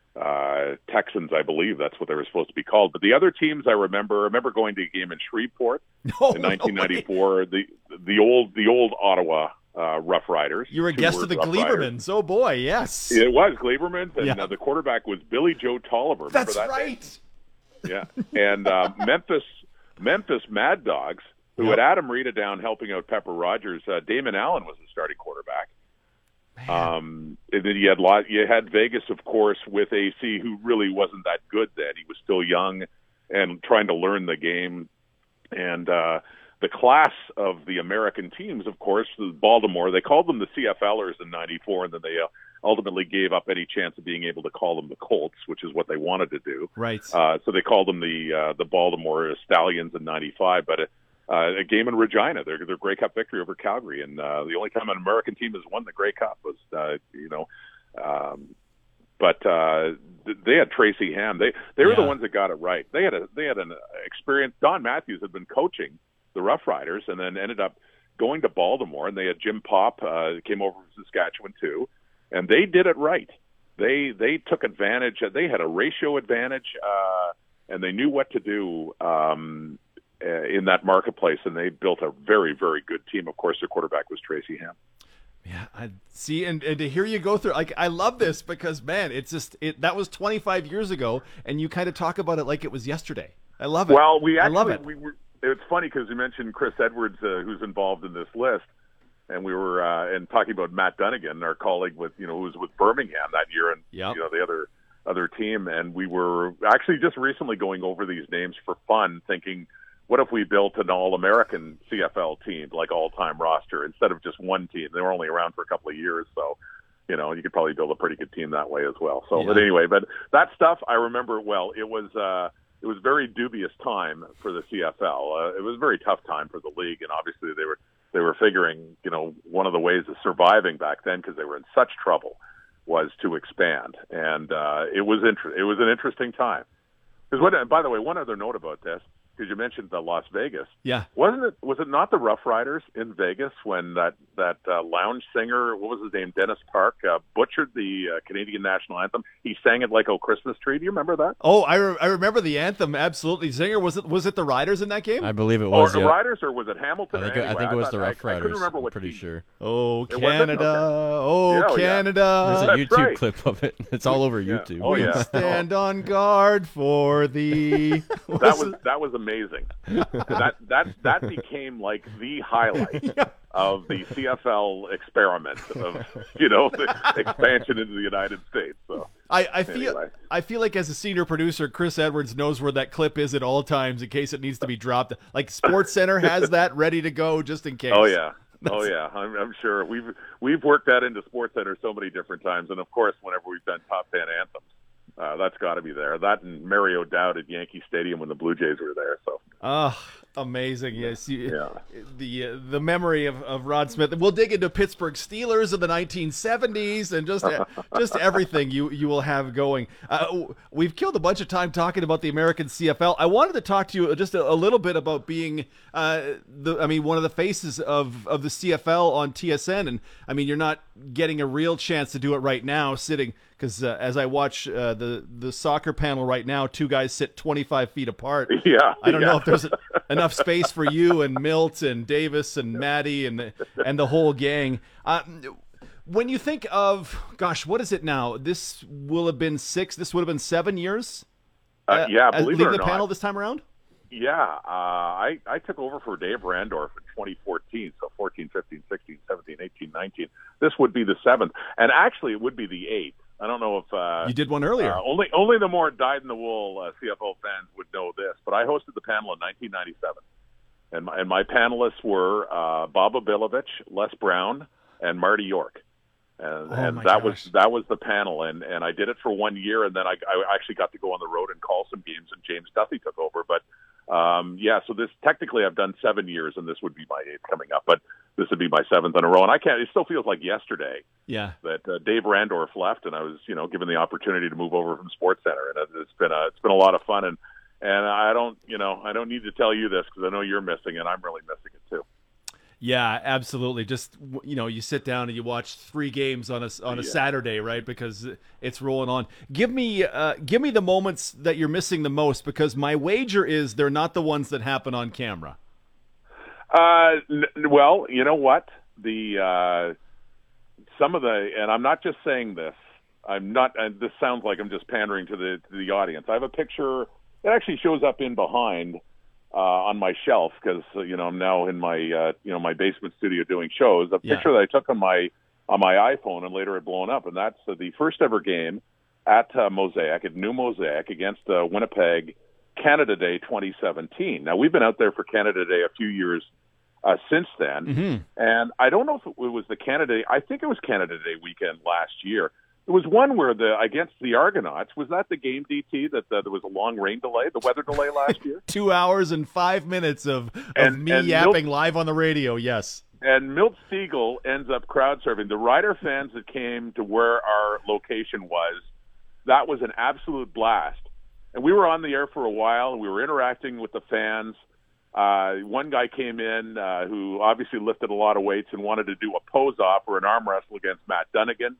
uh, Texans, I believe that's what they were supposed to be called. But the other teams I remember, I remember going to a game in Shreveport No, in no nineteen ninety-four. way. the the old the old Ottawa uh, Rough Riders. You were a guest of the Two-word Rough Riders. Gleibermans. Oh boy, yes. It was Gleiberman, and Yeah. uh, the quarterback was Billy Joe Tolliver. Remember That's that right. name? Yeah, and uh, Memphis Memphis Mad Dogs, who Yep. had Adam Rita down helping out Pepper Rogers. Uh, Damon Allen was the starting quarterback. Um, and then you had lot, you had Vegas, of course, with A C, who really wasn't that good then. He was still young and trying to learn the game. And uh, the class of the American teams, of course, was Baltimore. They called them the CFLers in ninety-four, and then they uh, ultimately gave up any chance of being able to call them the Colts, which is what they wanted to do. Right. Uh, so they called them the uh, the Baltimore Stallions in ninety-five. But uh, a game in Regina, their their Grey Cup victory over Calgary, and uh, the only time an American team has won the Grey Cup was, uh, you know, um, but uh, they had Tracy Ham. They they were Yeah. the ones that got it right. They had a they had an experience. Don Matthews had been coaching the Rough Riders, and then ended up going to Baltimore, and they had Jim Pop uh, came over from Saskatchewan too, and they did it right. They they took advantage. They had a ratio advantage, uh, and they knew what to do um, uh, in that marketplace, and they built a very very good team. Of course, their quarterback was Tracy Ham. Yeah, I see, and, and to hear you go through, like, I love this because, man, it's just it. That was twenty-five years ago, and you kind of talk about it like it was yesterday. I love it. Well, we I actually love it. we were. It's funny because you mentioned Chris Edwards, uh, who's involved in this list, and we were uh, and talking about Matt Dunnigan, our colleague with you know who was with Birmingham that year, and Yep. you know the other other team, and we were actually just recently going over these names for fun, thinking, what if we built an all-American C F L team, like all-time roster, instead of just one team? They were only around for a couple of years, so you know you could probably build a pretty good team that way as well. So, Yeah. but anyway, but that stuff I remember well. It was. Uh, It was a very dubious time for the C F L. Uh, it was a very tough time for the league, and obviously they were they were figuring, you know, one of the ways of surviving back then because they were in such trouble was to expand, and uh, it was inter- it was an interesting time. Because what, by the way, one other note about this, because you mentioned the Las Vegas. Yeah. Wasn't it? Was it not the Rough Riders in Vegas when that that uh, lounge singer, what was his name, Dennis Park, uh, butchered the uh, Canadian national anthem? He sang it like "Oh Christmas Tree." Do you remember that? Oh, I, re- I remember the anthem. Absolutely, Zinger. Was it was it the Riders in that game? I believe it was. Or yeah. Riders, or was it Hamilton? I think, anyway, I think it was thought, the Rough I, Riders. I couldn't remember I'm what pretty team. sure. Oh It wasn't? Canada, Okay. oh Yeah, oh, yeah. Canada. There's a That's YouTube right. clip of it. It's all over Yeah. YouTube. Oh, We yeah. stand on guard for thee. That was that was amazing. that that that became like the highlight of the C F L experiment of you know the expansion into the United States. So I, I feel Anyway. I feel like as a senior producer, Chris Edwards knows where that clip is at all times in case it needs to be dropped. Like Sports Center has that ready to go just in case. oh yeah. Oh yeah, I'm, I'm sure we've we've worked that into SportsCenter so many different times, and of course, whenever we've done top ten anthems, uh, that's got to be there. That and Mary O'Dowd at Yankee Stadium when the Blue Jays were there. So Oh, amazing! Yes, you, Yeah. the uh, the memory of, of Rod Smith. We'll dig into Pittsburgh Steelers of the nineteen seventies and just just everything you you will have going. Uh, we've killed a bunch of time talking about the American C F L. I wanted to talk to you just a, a little bit about being uh, the I mean one of the faces of of the C F L on T S N, and I mean you're not getting a real chance to do it right now, sitting. Because uh, as I watch uh, the the soccer panel right now, two guys sit twenty-five feet apart. Yeah, I don't yeah. know if there's enough space for you and Milt and Davis and Maddie and and the whole gang. Uh, when you think of, gosh, what is it now? This will have been six. This would have been seven years. uh, yeah, as believe it leading or the not. panel this time around. Yeah, uh, I, I took over for Dave Randorf in twenty fourteen, so fourteen, fifteen, sixteen, seventeen, eighteen, nineteen. This would be the seventh, and actually it would be the eighth. I don't know if uh, You did one earlier. Uh, only only the more dyed-in-the-wool uh, C F L fans would know this, but I hosted the panel in nineteen ninety-seven, and my, and my panelists were uh, Bob Obilovich, Les Brown, and Marty York, and, Oh, and my that gosh. was that was the panel, and, and I did it for one year, and then I, I actually got to go on the road and call some games, and James Duffy took over, but. Um, yeah, so this technically I've done seven years, and this would be my eighth coming up, but this would be my seventh in a row. And I can't. It still feels like yesterday Yeah. that uh, Dave Randorf left, and I was, you know, given the opportunity to move over from SportsCenter, and it- it's been a it's been a lot of fun. And and I don't, you know, I don't need to tell you this because I know you're missing, and I'm really missing it too. Yeah, absolutely. Just you know, you sit down and you watch three games on a on a Yeah. Saturday, right? Because it's rolling on. Give me, uh, give me the moments that you're missing the most, because my wager is they're not the ones that happen on camera. Uh, n- well, you know what? The uh, some of the, and I'm not just saying this. I'm not. And this sounds like I'm just pandering to the to the audience. I have a picture. It actually shows up in behind uh, on my shelf because uh, you know I'm now in my uh, you know my basement studio doing shows. A Yeah. picture that I took on my on my iPhone and later had blown up, and that's uh, the first ever game at uh, Mosaic at New Mosaic against uh, Winnipeg, Canada Day twenty seventeen. Now we've been out there for Canada Day a few years uh, since then, Mm-hmm. and I don't know if it was the Canada Day. I think it was Canada Day weekend last year. There was one where the against the Argonauts. Was that the game, D T? That uh, there was a long rain delay, the weather delay last year. Two hours and five minutes of, of And- me and yapping Milt- live on the radio. Yes. And Milt Siegel ends up crowd surfing. The Rider fans that came to where our location was, that was an absolute blast. And we were on the air for a while, and we were interacting with the fans. Uh, one guy came in uh, who obviously lifted a lot of weights and wanted to do a pose-off or an arm wrestle against Matt Dunnigan.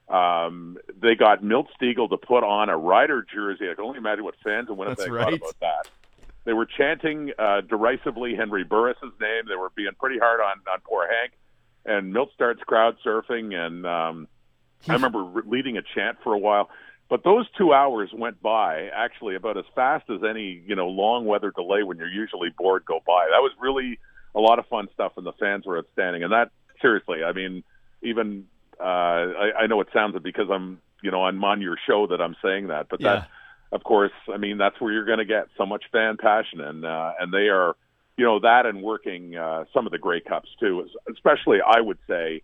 Um, they got Milt Siegel to put on a Rider jersey. I can only imagine what fans in Winnipeg That's thought right. about that. They were chanting uh, derisively Henry Burris's name. They were being pretty hard on, on poor Hank. And Milt starts crowd surfing, and um, I remember re- leading a chant for a while. But those two hours went by actually about as fast as any you know long weather delay when you're usually bored go by. That was really a lot of fun stuff, and the fans were outstanding. And that seriously, I mean, even uh, I, I know it sounds it because I'm you know I'm on your show that I'm saying that, but Yeah. that. Of course, I mean that's where you're going to get so much fan passion, and uh, and they are, you know, that and working uh, some of the Grey Cups too. Especially, I would say,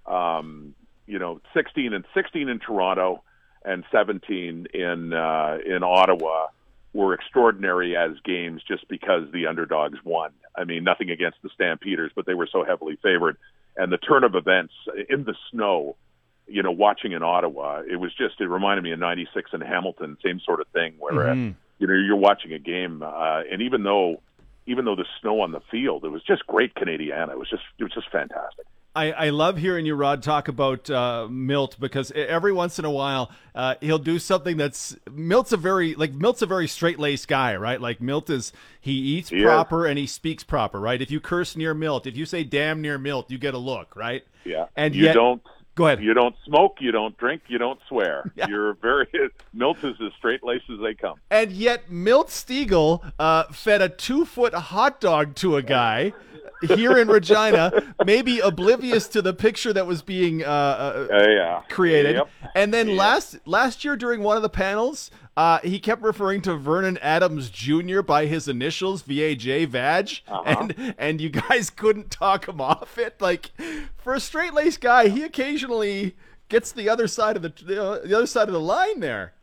um, you know, sixteen and sixteen in Toronto and seventeen in uh, in Ottawa were extraordinary as games just because the underdogs won. I mean, nothing against the Stampeders, but they were so heavily favored, and the turn of events in the snow. you know, watching in Ottawa, it was just, it reminded me of ninety-six in Hamilton, same sort of thing where, mm-hmm. uh, you know, you're watching a game, uh, and even though, even though the snow on the field, it was just great Canadiana. It was just, it was just fantastic. I, I love hearing you, Rod, talk about uh, Milt, because every once in a while uh, he'll do something that's Milt's a very like Milt's a very straight laced guy, right? Like Milt is he eats he proper is. and he speaks proper, right? If you curse near Milt, if you say damn near Milt, you get a look, right? Yeah, and you yet, don't. Go ahead. You don't smoke, you don't drink, you don't swear. Yeah. You're very Milt is as straight laced as they come. And yet Milt Stegall uh, fed a two foot hot dog to a guy here in Regina, maybe oblivious to the picture that was being uh, uh, uh, yeah. created. Yep. And then yep. last last year during one of the panels, uh, he kept referring to Vernon Adams Junior by his initials, V A J, Vag, uh-huh. and and you guys couldn't talk him off it. Like, for a straight-laced guy, he occasionally gets the other side of the uh, the other side of the line there.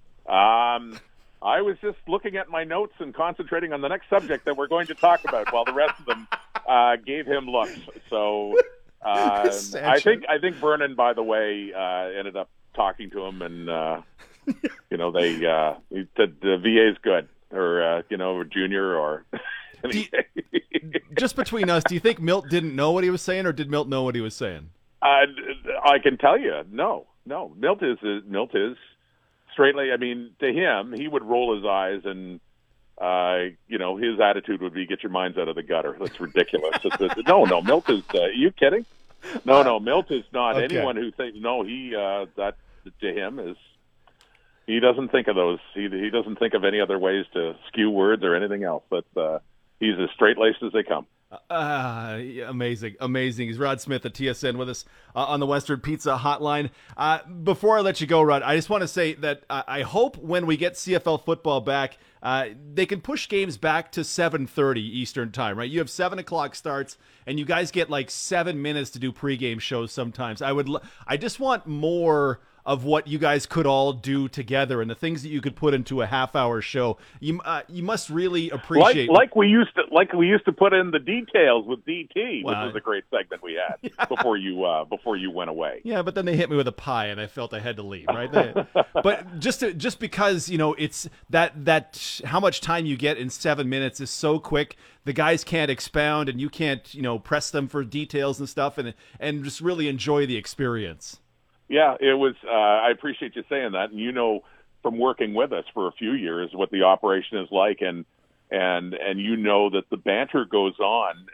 Um. I was just looking at my notes and concentrating on the next subject that we're going to talk about, while the rest of them uh, gave him looks. So uh, I think I think Vernon, by the way, uh, ended up talking to him, and uh, you know they uh, he said the V A is good, or uh, you know, or junior, or you, just between us. Do you think Milt didn't know what he was saying, or did Milt know what he was saying? Uh, I can tell you, no, no. Milt is Milt is. Straightly, I mean, to him, he would roll his eyes, and uh, you know, his attitude would be, "Get your minds out of the gutter." That's ridiculous. it's, it's, no, no, Milt is. Uh, are you kidding? No, no, Milt is not. Okay. Anyone who thinks no, he uh, that to him is. He doesn't think of those. He he doesn't think of any other ways to skew words or anything else. But uh, he's as straight laced as they come. Uh, amazing, amazing. He's Rod Smith at T S N with us uh, on the Western Pizza Hotline. Uh, before I let you go, Rod, I just want to say that uh, I hope when we get C F L football back, uh, they can push games back to seven thirty Eastern time, right? You have seven o'clock starts, and you guys get like seven minutes to do pregame shows sometimes. I would, l- I just want more of what you guys could all do together and the things that you could put into a half-hour show. You uh, you must really appreciate like, like we used to like we used to put in the details with D T, well, which was a great segment we had yeah. before you uh, before you went away. Yeah, but then they hit me with a pie, and I felt I had to leave. Right, they, but just to, just because you know it's that that how much time you get in seven minutes is so quick. The guys can't expound, and you can't you know press them for details and stuff, and and just really enjoy the experience. Yeah, it was. Uh, I appreciate you saying that, and you know, from working with us for a few years, what the operation is like, and and and you know that the banter goes on.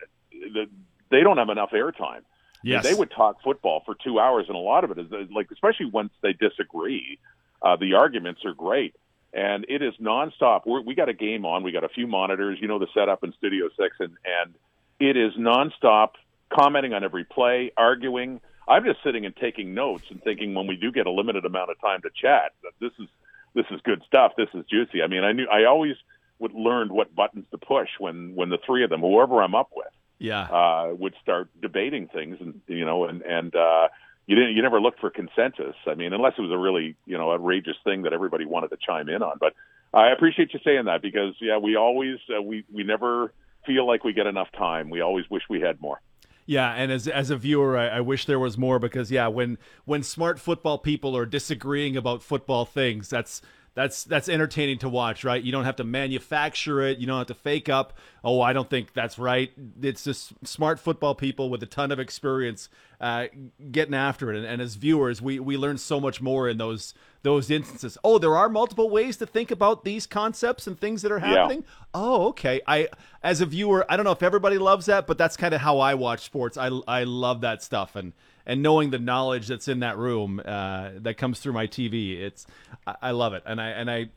They don't have enough airtime. Yes, they would talk football for two hours, and a lot of it is like, especially once they disagree, uh, the arguments are great, and it is nonstop. We're, we got a game on. We got a few monitors. You know the setup in Studio Six, and and it is nonstop, commenting on every play, arguing. I'm just sitting and taking notes and thinking, when we do get a limited amount of time to chat, that this is this is good stuff. This is juicy. I mean, I knew I always would learn what buttons to push when, when the three of them, whoever I'm up with, yeah, uh, would start debating things, and you know, and and uh, you didn't you never looked for consensus. I mean, unless it was a really you know outrageous thing that everybody wanted to chime in on. But I appreciate you saying that, because yeah, we always uh, we we never feel like we get enough time. We always wish we had more. Yeah, and as as a viewer, I, I wish there was more, because yeah, when when smart football people are disagreeing about football things, that's that's that's entertaining to watch, right? You don't have to manufacture it, you don't have to fake up, oh, I don't think that's right. It's just smart football people with a ton of experience uh, getting after it, and, and as viewers, we we learn so much more in those those instances. Oh, there are multiple ways to think about these concepts and things that are happening. Yeah. Oh, okay. I, as a viewer, I don't know if everybody loves that, but that's kind of how I watch sports. I, I love that stuff, and, and knowing the knowledge that's in that room uh, that comes through my T V, it's I, I love it, and I and I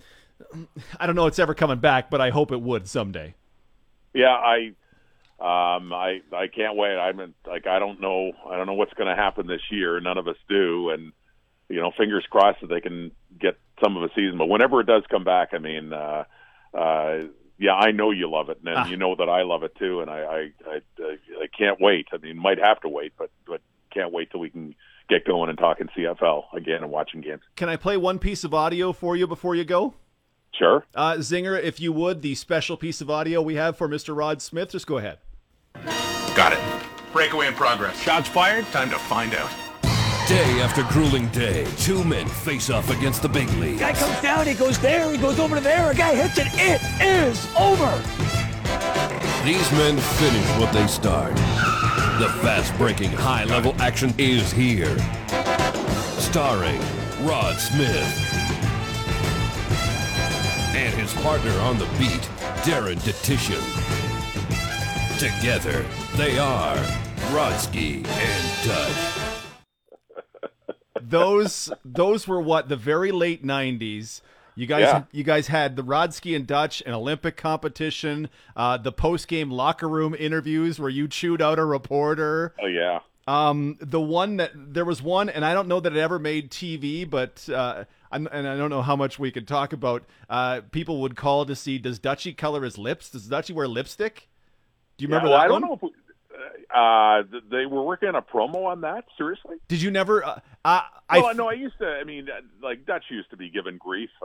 I don't know it's ever coming back, but I hope it would someday. Yeah, I um, I I can't wait. I mean, like I don't know I don't know what's going to happen this year. None of us do, and. You know, fingers crossed that they can get some of a season. But whenever it does come back, I mean, uh, uh, yeah, I know you love it, and ah. you know that I love it too. And I, I, I, I can't wait. I mean, might have to wait, but but can't wait till we can get going and talking C F L again and watching games. Can I play one piece of audio for you before you go? Sure. Uh, Zinger, if you would, the special piece of audio we have for Mister Rod Smith. Just go ahead. Got it. Breakaway in progress. Shots fired. Time to find out. Day after grueling day, two men face off against the big league. Guy comes down, he goes there, he goes over to there, a guy hits it, it is over! These men finish what they start. The fast-breaking, high-level action is here. Starring Rod Smith and his partner on the beat, Darren Detition. Together, they are Rodsky and Dutch. Those those were what, the very late nineties. You guys, Yeah. you guys had the Rodsky and Dutch, an Olympic competition, uh, the post-game locker room interviews where you chewed out a reporter. Oh yeah. Um, the one that there was one, and I don't know that it ever made T V, but uh, I'm, and I don't know how much we could talk about. Uh, people would call to see, does Dutchy color his lips? Does Dutchy wear lipstick? Do you remember yeah, well, that I don't one? know if we, uh, th- they were working on a promo on that. Seriously? Did you never? Uh, I, I Well, no, I used to. I mean, uh, like Dutch used to be given grief, uh,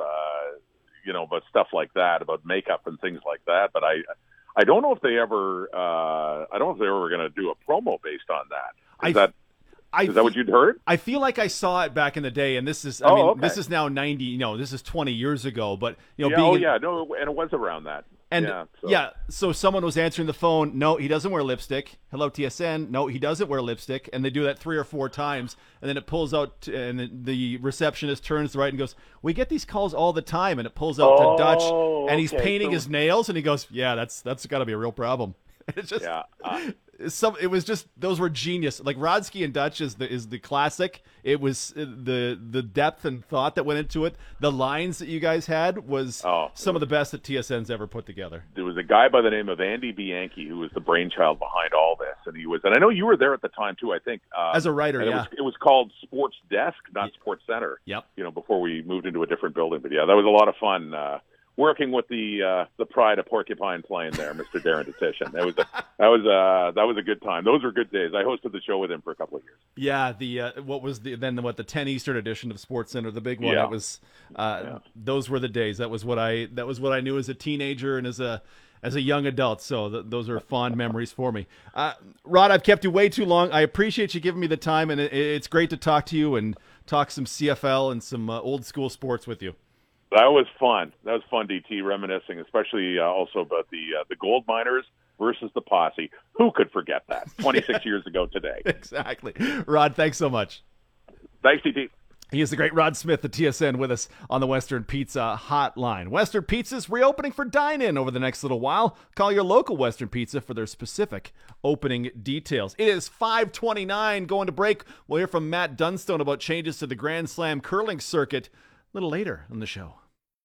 you know, about stuff like that, about makeup and things like that. But I, I don't know if they ever. Uh, I don't know if they were going to do a promo based on that. Is I, that I is that what you'd heard? I feel like I saw it back in the day, and this is. I Oh, mean, okay. this is now ninety. You know, this is twenty years ago. But you know, Yeah, being oh in- yeah, no, and it was around that. And yeah, so. yeah, so someone was answering the phone. No, he doesn't wear lipstick. Hello, T S N. No, he doesn't wear lipstick. And they do that three or four times, and then it pulls out, and the- the receptionist turns right and goes, "We get these calls all the time." And it pulls out Oh, to Dutch, and he's okay, painting so- his nails, and he goes, "Yeah, that's that's got to be a real problem." It's just Yeah. Uh, some. It was just those were genius. Like Rodsky and Dutch is the is the classic. It was uh, the the depth and thought that went into it. The lines that you guys had was Oh. some of the best that T S N's ever put together. there was a guy by the name of Andy Bianchi who was the brainchild behind all this, and he was, and I know you were there at the time too. I think uh, As a writer, and it yeah. was, it was called Sports Desk, not Sports Center. Yep. You know, before we moved into a different building, but yeah, that was a lot of fun. Uh, working with the uh, the pride of Porcupine Plain there, Mister Darren Detition. That was a, that was uh that was a good time. Those were good days. I hosted the show with him for a couple of years. Yeah, the uh, what was the then the, what the ten Eastern edition of Sports Center, the big one. Yeah. It was uh, Yeah. those were the days. That was what I that was what I knew as a teenager and as a as a young adult. So th- those are fond memories for me. Uh, Rod, I've kept you way too long. I appreciate you giving me the time, and it, it's great to talk to you and talk some C F L and some uh, old school sports with you. That was fun. That was fun, D T, reminiscing, especially uh, also about the uh, the gold miners versus the posse. Who could forget that? twenty-six years ago today. Exactly. Rod, thanks so much. Thanks, D T. He is the great Rod Smith, the T S N, with us on the Western Pizza Hotline. Western Pizza's reopening for dine-in over the next little while. Call your local Western Pizza for their specific opening details. It is five twenty-nine, going to break. We'll hear from Matt Dunstone about changes to the Grand Slam curling circuit a little later on the show.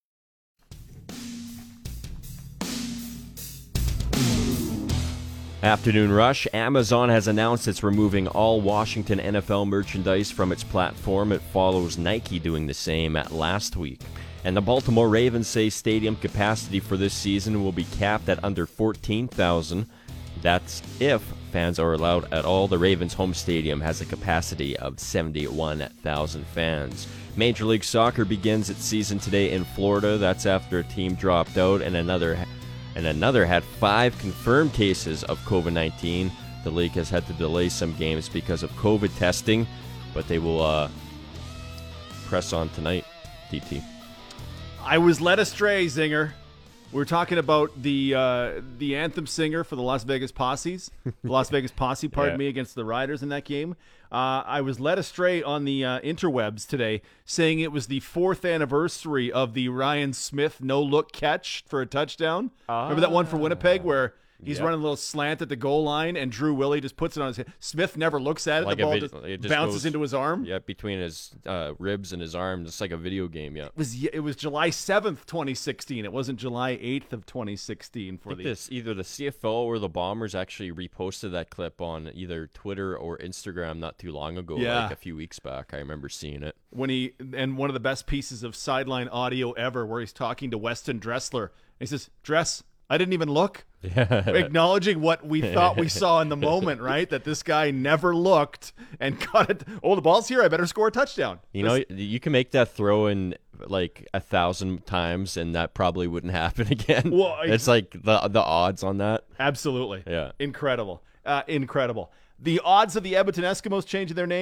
Afternoon Rush. Amazon has announced it's removing all Washington N F L merchandise from its platform. It follows Nike doing the same at last week. And the Baltimore Ravens say stadium capacity for this season will be capped at under fourteen thousand. That's if fans are allowed at all. The Ravens' home stadium has a capacity of seventy-one thousand fans. Major League Soccer begins its season today in Florida. That's after a team dropped out and another and another had five confirmed cases of COVID nineteen. The league has had to delay some games because of COVID testing, but they will uh, press on tonight, D T. I was led astray, Zinger. We were talking about the uh, the anthem singer for the Las Vegas Posses, the Las Vegas Posse, pardon Yeah. me, against the Riders in that game. Uh, I was led astray on the uh, interwebs today, saying it was the fourth anniversary of the Ryan Smith no-look catch for a touchdown. Remember that one for Winnipeg where he's Yep. running a little slant at the goal line and Drew Willie just puts it on his head. Smith never looks at it. Like the a ball vid- just, it just bounces goes- into his arm. Yeah, between his uh, ribs and his arm, just like a video game. Yeah. It was it was July seventh, twenty sixteen. It wasn't July eighth of twenty sixteen for I think the this either the C F L or the Bombers actually reposted that clip on either Twitter or Instagram not too long ago, Yeah. like a few weeks back. I remember seeing it. when he and one of the best pieces of sideline audio ever where he's talking to Weston Dressler. He says, "Dress, I didn't even look." Acknowledging what we thought we saw in the moment, right? That this guy never looked and got it. Oh, the ball's here. I better score a touchdown. You This- know, you can make that throw in like a thousand times, and that probably wouldn't happen again. Well, I- it's like the the odds on that. absolutely. Yeah. Incredible. Uh, incredible. The odds of the Edmonton Eskimos changing their name,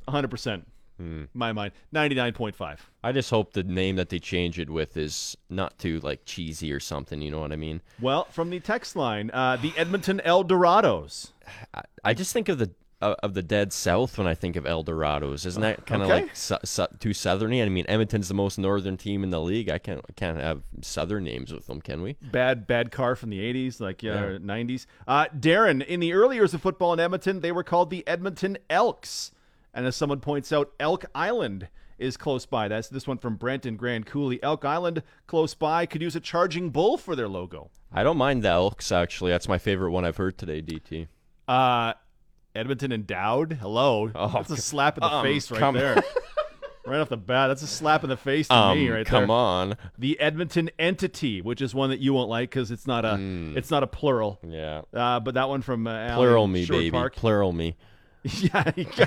one hundred percent. Hmm. My mind, ninety-nine point five. I just hope the name that they change it with is not too like cheesy or something. You know what I mean? Well, from the text line, uh, the Edmonton El Dorados. I, I just think of the uh, of the dead South when I think of El Dorados. Isn't that kind of Okay. like su- su- too southerny? I mean, Edmonton's the most northern team in the league. I can't I can't have southern names with them, can we? Bad, bad car from the eighties, like yeah, Yeah. or nineties. Uh, Darren, in the early years of football in Edmonton, they were called the Edmonton Elks. And as someone points out, Elk Island is close by. That's this one from Brent and Grand Coulee. Elk Island, close by, could use a charging bull for their logo. I don't mind the Elks, actually. That's my favorite one I've heard today, D T. Uh, Edmonton Endowed, hello. Oh, That's a slap in the um, face right come- there. Right off the bat, that's a slap in the face to Um, me right come there. on. The Edmonton Entity, which is one that you won't like because it's not a it's not a plural. Yeah. Uh, but that one from uh, Alan Plural me, Sherwood baby. Park. Plural me. Yeah,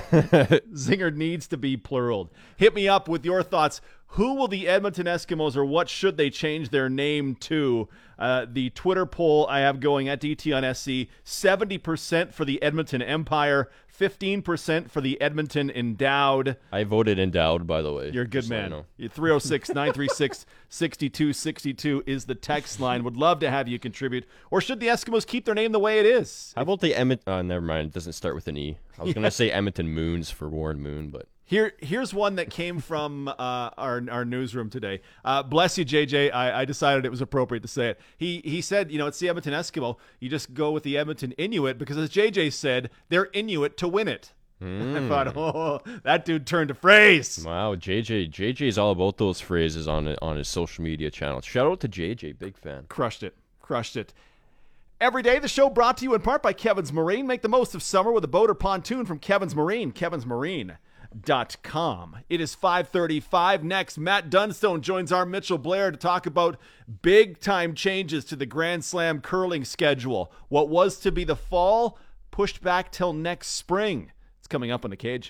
Zinger needs to be pluraled. Hit me up with your thoughts. Who will the Edmonton Eskimos, or what should they change their name to? Uh, the Twitter poll I have going at D T on S C, seventy percent for the Edmonton Empire, fifteen percent for the Edmonton Endowed. I voted endowed, by the way. You're a good just so you man. know. three oh six, nine three six, six two six two is the text line. Would love to have you contribute. Or should the Eskimos keep their name the way it is? How about the Edmonton? Oh, never mind. It doesn't start with an E. I was going to say Edmonton Moons for Warren Moon, but Here, here's one that came from uh, our our newsroom today. Uh, bless you, J J. I, I decided it was appropriate to say it. He he said, you know, it's the Edmonton Eskimo. You just go with the Edmonton Inuit because, as J J said, they're Inuit to win it. I thought, oh, that dude turned a phrase. wow, J J J J's all about those phrases on it, on his social media channels. Shout out to J J, big fan. Crushed it. Crushed it. Every day, the show brought to you in part by Kevin's Marine. Make the most of summer with a boat or pontoon from Kevin's Marine. Kevin's Marine. Dot com. It is five thirty-five. Next, Matt Dunstone joins our Mitchell Blair to talk about big time changes to the Grand Slam curling schedule. What was to be the fall pushed back till next spring. It's coming up on The Cage.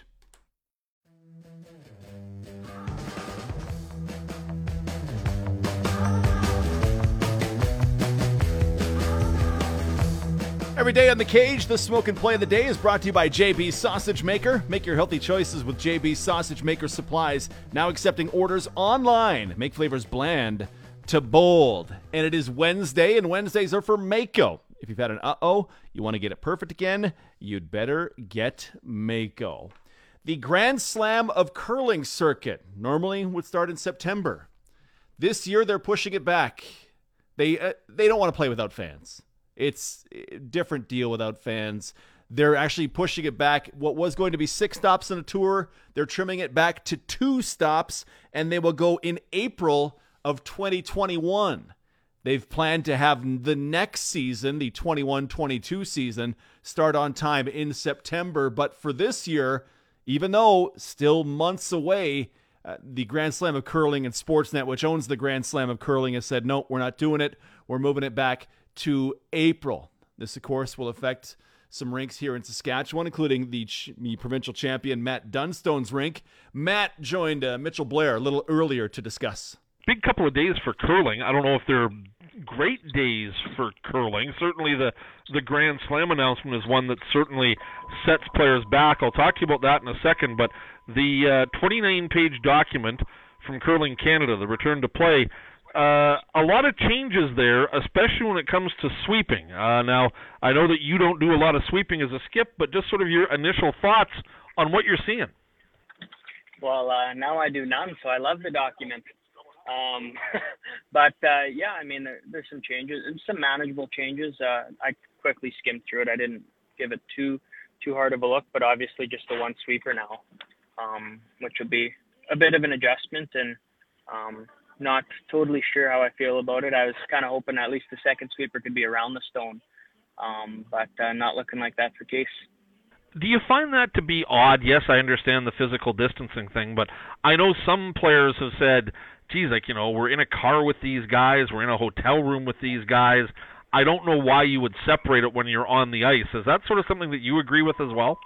Every day on The Cage, the smoke and play of the day is brought to you by J B's Sausage Maker. Make your healthy choices with J B's Sausage Maker supplies. Now accepting orders online. Make flavors bland to bold. And it is Wednesday, and Wednesdays are for Mako. If you've had an uh-oh, you want to get it perfect again, you'd better get Mako. The Grand Slam of Curling circuit normally would start in September. This year, they're pushing it back. They uh, they don't want to play without fans. It's a different deal without fans. They're actually pushing it back. What was going to be six stops on a tour, they're trimming it back to two stops, and they will go in April of twenty twenty-one. They've planned to have the next season, the twenty-one twenty-two season, start on time in September. But for this year, even though still months away, uh, the Grand Slam of Curling and Sportsnet, which owns the Grand Slam of Curling, has said, no, we're not doing it. We're moving it back to April. This, of course, will affect some rinks here in Saskatchewan, including the, ch- the provincial champion Matt Dunstone's rink. Matt joined uh, Mitchell Blair a little earlier to discuss. Big couple of days for curling. I don't know if they're great days for curling. Certainly the, the Grand Slam announcement is one that certainly sets players back. I'll talk to you about that in a second, but the uh, twenty-nine page document from Curling Canada, the return to play, Uh, a lot of changes there, especially when it comes to sweeping. Uh, now, I know that you don't do a lot of sweeping as a skip, but just sort of your initial thoughts on what you're seeing. Well, uh, now I do none, so I love the document. Um, but, uh, yeah, I mean, there, there's some changes, some manageable changes. Uh, I quickly skimmed through it. I didn't give it too too hard of a look, but obviously just the one sweeper now, um, which would be a bit of an adjustment, and um, not totally sure how I feel about it. I was kind of hoping at least the second sweeper could be around the stone, um, but uh, not looking like that's the case. Do you find that to be odd? Yes, I understand the physical distancing thing, but I know some players have said, geez, like, you know, we're in a car with these guys, we're in a hotel room with these guys. I don't know why you would separate it when you're on the ice. Is that sort of something that you agree with as well?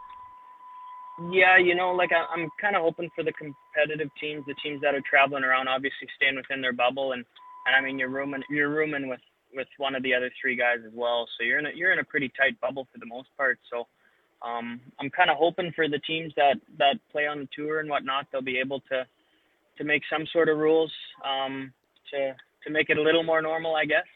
Yeah, you know, like I, I'm kind of hoping for the competitive teams, the teams that are traveling around, obviously staying within their bubble, and, and I mean you're rooming you're rooming with, with one of the other three guys as well, so you're in a you're in a pretty tight bubble for the most part. So um, I'm kind of hoping for the teams that, that play on the tour and whatnot, they'll be able to to make some sort of rules um, to to make it a little more normal, I guess.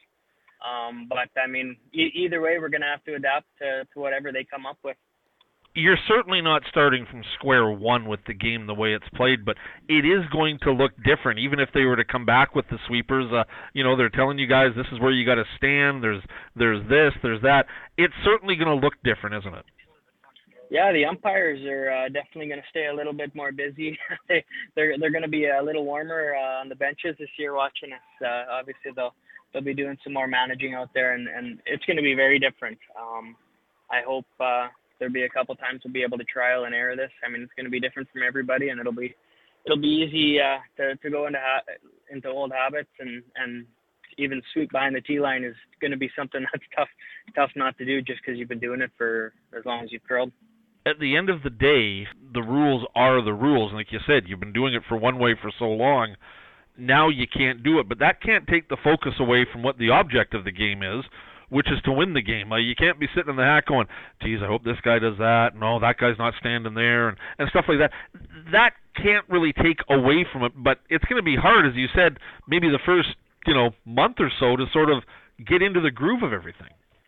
Um, but I mean, e- either way, we're going to have to adapt to, to whatever they come up with. You're certainly not starting from square one with the game the way it's played, but it is going to look different. Even if they were to come back with the sweepers, uh, you know, they're telling you guys this is where you got to stand. There's there's this, there's that. It's certainly going to look different, isn't it? Yeah, the umpires are uh, definitely going to stay a little bit more busy. they, they're they're going to be a little warmer uh, on the benches this year watching us. Uh, obviously, they'll they'll be doing some more managing out there, and, and it's going to be very different. Um, I hope. Uh, There'll be a couple times we'll be able to trial and error this. I mean, it's going to be different from everybody, and it'll be it'll be easy uh, to to go into ha- into old habits, and, and even sweep behind the tee line is going to be something that's tough tough not to do just because you've been doing it for as long as you've curled. At the end of the day, the rules are the rules, and like you said, you've been doing it for one way for so long. Now you can't do it, but that can't take the focus away from what the object of the game is, which is to win the game. Uh, you can't be sitting in the hat going, geez, I hope this guy does that. No, that guy's not standing there, and, and stuff like that. That can't really take away from it, but it's going to be hard, as you said, maybe the first, you know, month or so to sort of get into the groove of everything.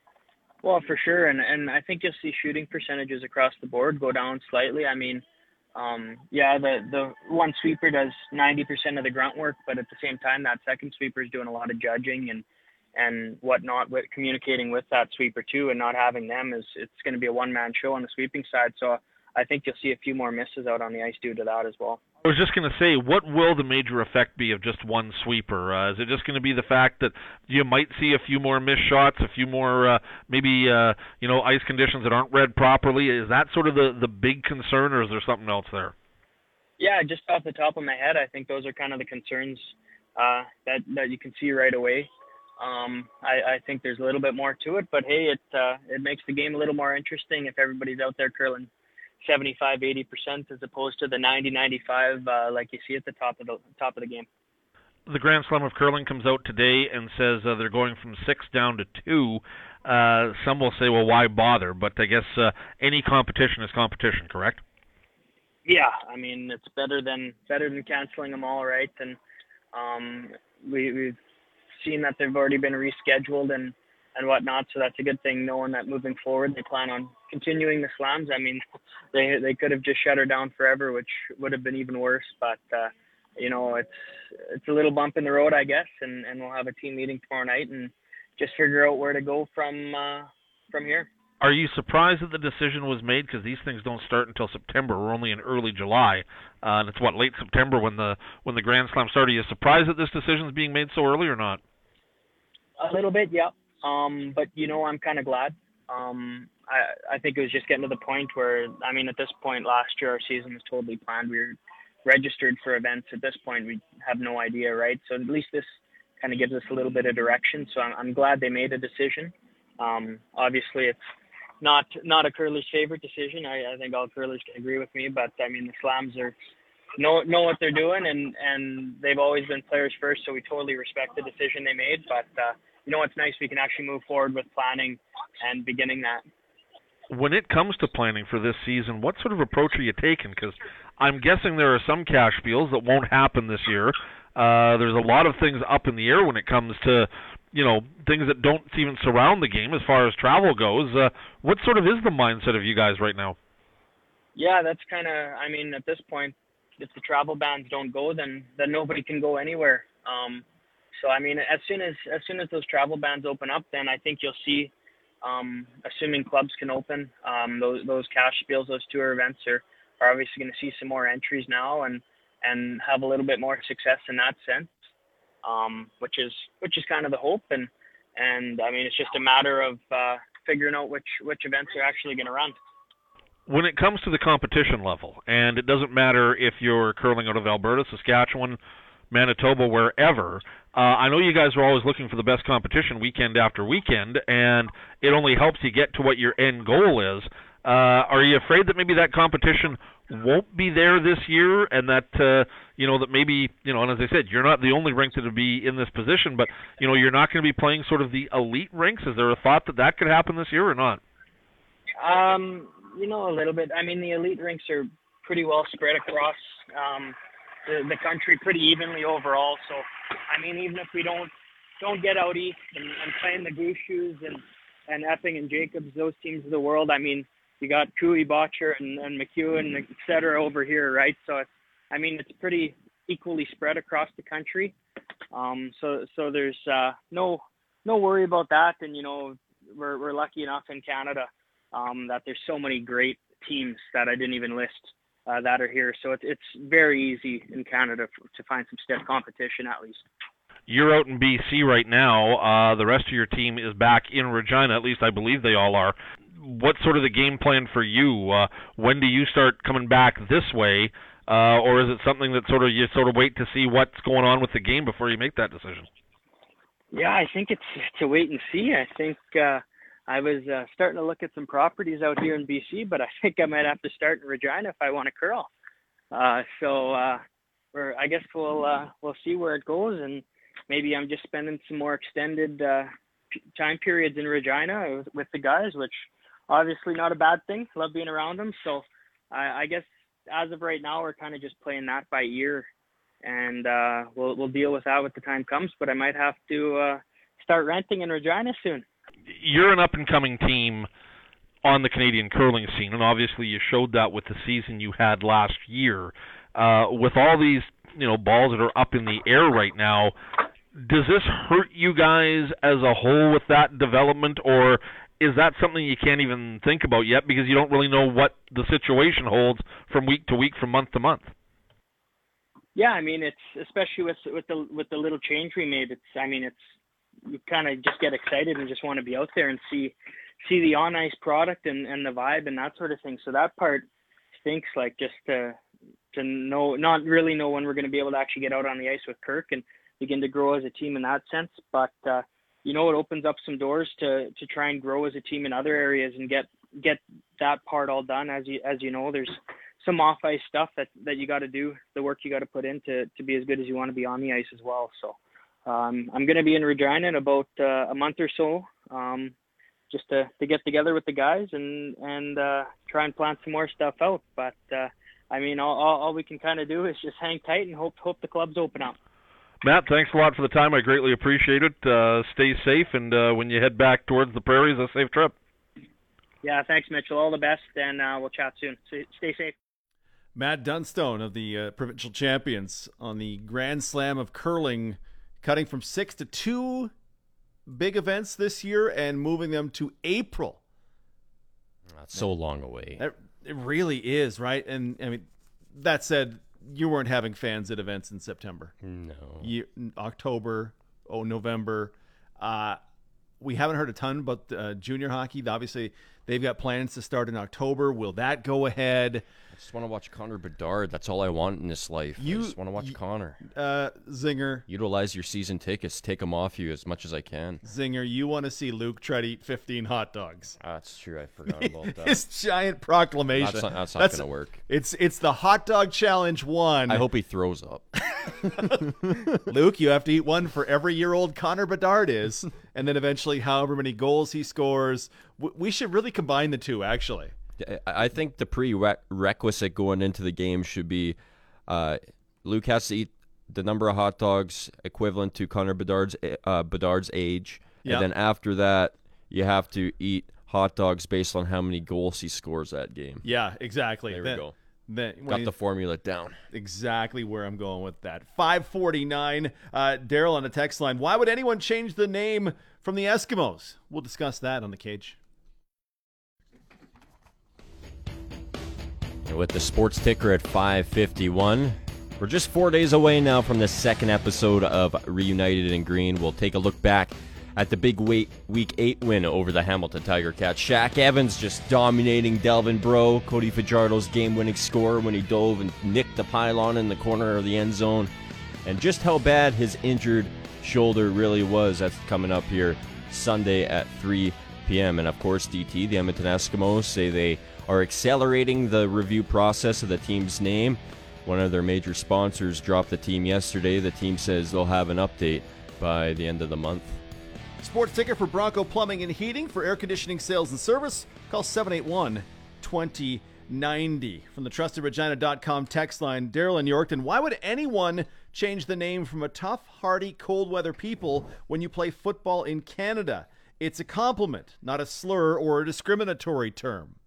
Well, for sure, and, and I think you'll see shooting percentages across the board go down slightly. I mean, um, yeah, the, the one sweeper does ninety percent of the grunt work, but at the same time, that second sweeper is doing a lot of judging and and whatnot, with communicating with that sweeper too, and not having them is it's going to be a one-man show on the sweeping side. So I think you'll see a few more misses out on the ice due to that as well. I was just going to say, what will the major effect be of just one sweeper? Uh, is it just going to be the fact that you might see a few more missed shots, a few more uh, maybe uh, you know ice conditions that aren't read properly? Is that sort of the, the big concern, or is there something else there? Yeah, just off the top of my head, I think those are kind of the concerns uh, that that you can see right away. Um, I, I think there's a little bit more to it, but hey, it uh, it makes the game a little more interesting if everybody's out there curling seventy-five, eighty percent as opposed to the ninety, ninety-five uh, like you see at the top of the top of the game. The Grand Slam of Curling comes out today and says uh, they're going from six down to two. Uh, some will say, well, why bother? But I guess uh, any competition is competition, correct? Yeah, I mean it's better than better than canceling them all, right? And um, we we've seen that they've already been rescheduled and, and whatnot, so that's a good thing, knowing that moving forward they plan on continuing the slams. I mean, they they could have just shut her down forever, which would have been even worse, but uh, you know, it's it's a little bump in the road, I guess, and, and we'll have a team meeting tomorrow night and just figure out where to go from uh, from here. Are you surprised that the decision was made? Because these things don't start until September. We're only in early July, uh, and it's what, late September when the when the Grand Slam started. Are you surprised that this decision is being made so early or not? A little bit, yeah. Um, but you know, I'm kind of glad. Um, I I think it was just getting to the point where, I mean, at this point last year our season was totally planned. We were registered for events. At this point, we have no idea, right? So at least this kind of gives us a little bit of direction. So I'm, I'm glad they made a decision. Um, obviously, it's not not a curler's favorite decision. I, I think all curlers can agree with me. But I mean, the slams are know know what they're doing, and, and they've always been players first. So we totally respect the decision they made. But uh, you know, it's nice we can actually move forward with planning and beginning that. When it comes to planning for this season, what sort of approach are you taking? Because I'm guessing there are some cash deals that won't happen this year. Uh, there's a lot of things up in the air when it comes to, you know, things that don't even surround the game as far as travel goes. Uh, what sort of is the mindset of you guys right now? Yeah, that's kind of, I mean, at this point, if the travel bans don't go, then then nobody can go anywhere. Um, so, I mean, as soon as as soon as those travel bans open up, then I think you'll see, um, assuming clubs can open, um, those those cash spiels, those tour events are, are obviously going to see some more entries now and and have a little bit more success in that sense, um, which is which is kind of the hope. And and I mean, it's just a matter of uh, figuring out which which events are actually going to run. When it comes to the competition level, and it doesn't matter if you're curling out of Alberta, Saskatchewan, Manitoba, wherever, uh, I know you guys are always looking for the best competition weekend after weekend, and it only helps you get to what your end goal is. Uh, are you afraid that maybe that competition won't be there this year, and that, uh, you know, that maybe, you know, and as I said, you're not the only rink that would be in this position, but, you know, you're not going to be playing sort of the elite rinks? Is there a thought that that could happen this year or not? Um, you know, a little bit. I mean, the elite rinks are pretty well spread across um, the, the country pretty evenly overall. So, I mean, even if we don't don't get out east and, and playing the Goose Shoes and, and Epping and Jacobs, those teams of the world, I mean, you got Cooley, Botcher, and, and McEwen, et cetera, over here, right? So, it's, I mean, it's pretty equally spread across the country. Um, so, so there's uh, no no worry about that. And, you know, we're we're lucky enough in Canada um, that there's so many great teams that I didn't even list uh, that are here. So it's it's very easy in Canada for, to find some stiff competition at least. You're out in B C right now. Uh, the rest of your team is back in Regina. At least I believe they all are. What's sort of the game plan for you? Uh, when do you start coming back this way? Uh, or is it something that sort of you sort of wait to see what's going on with the game before you make that decision? Yeah, I think it's to wait and see. I think uh, I was uh, starting to look at some properties out here in B C, but I think I might have to start in Regina if I want to curl. Uh, so uh, we're, I guess we'll uh, we'll see where it goes, and maybe I'm just spending some more extended uh, p- time periods in Regina with, with the guys, which obviously not a bad thing. Love being around them. So I, I guess as of right now, we're kind of just playing that by ear, and uh, we'll we'll deal with that when the time comes. But I might have to uh, start renting in Regina soon. You're an up-and-coming team on the Canadian curling scene, and obviously you showed that with the season you had last year. Uh, with all these, you know, balls that are up in the air right now, does this hurt you guys as a whole with that development, or is that something you can't even think about yet because you don't really know what the situation holds from week to week, from month to month? Yeah, I mean, it's especially with with the with the little change we made. It's, I mean, it's you kind of just get excited and just want to be out there and see see the on ice product and, and the vibe and that sort of thing. So that part stinks, like just to to know, not really know when we're going to be able to actually get out on the ice with Kirk and begin to grow as a team in that sense. But uh, you know, it opens up some doors to to try and grow as a team in other areas and get get that part all done. As you as you know, there's some off ice stuff that, that you got to do, the work you got to put in to, to be as good as you want to be on the ice as well. So um, I'm going to be in Regina in about uh, a month or so, um, just to, to get together with the guys and and uh, try and plan some more stuff out. But uh, I mean, all, all, all we can kind of do is just hang tight and hope hope the clubs open up. Matt, thanks a lot for the time. I greatly appreciate it. Uh, stay safe, and uh, when you head back towards the prairies, a safe trip. Yeah, thanks, Mitchell. All the best, and uh, we'll chat soon. Stay safe. Matt Dunstone of the uh, provincial champions on the Grand Slam of curling, cutting from six to two big events this year and moving them to April. That's so long away. That, it really is, right? And I mean, that said, you weren't having fans at events in September. No. You, October, oh, November. Uh, we haven't heard a ton about uh, junior hockey. Obviously, they've got plans to start in October. Will that go ahead? I just want to watch Connor Bedard. That's all I want in this life. You, I just want to watch you, Connor. Uh, Zinger. Utilize your season tickets. Take them off you as much as I can. Zinger, you want to see Luke try to eat fifteen hot dogs. Ah, that's true. I forgot about that. His giant proclamation. That's not, that's not that's, going to work. It's it's the hot dog challenge one. I hope he throws up. Luke, you have to eat one for every year old Connor Bedard is, and then eventually however many goals he scores. We should really combine the two, actually. I think the prerequisite going into the game should be uh, Luke has to eat the number of hot dogs equivalent to Connor Bedard's uh, Bedard's age, yep. And then after that, you have to eat hot dogs based on how many goals he scores that game. Yeah, exactly. There then, we go. Then, Got he, the formula down. Exactly where I'm going with that. five forty-nine, uh, Daryl on the text line. Why would anyone change the name from the Eskimos? We'll discuss that on the Cage. With the sports ticker at five fifty-one, we're just four days away now from the second episode of Reunited in Green. We'll take a look back at the big week, week eight win over the Hamilton Tiger Cats. Shaq Evans just dominating Delvin Breaux. Cody Fajardo's game-winning score when he dove and nicked the pylon in the corner of the end zone. And just how bad his injured shoulder really was. That's coming up here Sunday at three p.m. And, of course, D T, the Edmonton Eskimos, say they are accelerating the review process of the team's name. One of their major sponsors dropped the team yesterday. The team says they'll have an update by the end of the month. Sports ticker for Bronco Plumbing and Heating for air conditioning sales and service. Call seven eight one, twenty ninety. From the trusted regina dot com text line, Daryl in Yorkton, why would anyone change the name from a tough, hardy, cold-weather people when you play football in Canada? It's a compliment, not a slur or a discriminatory term.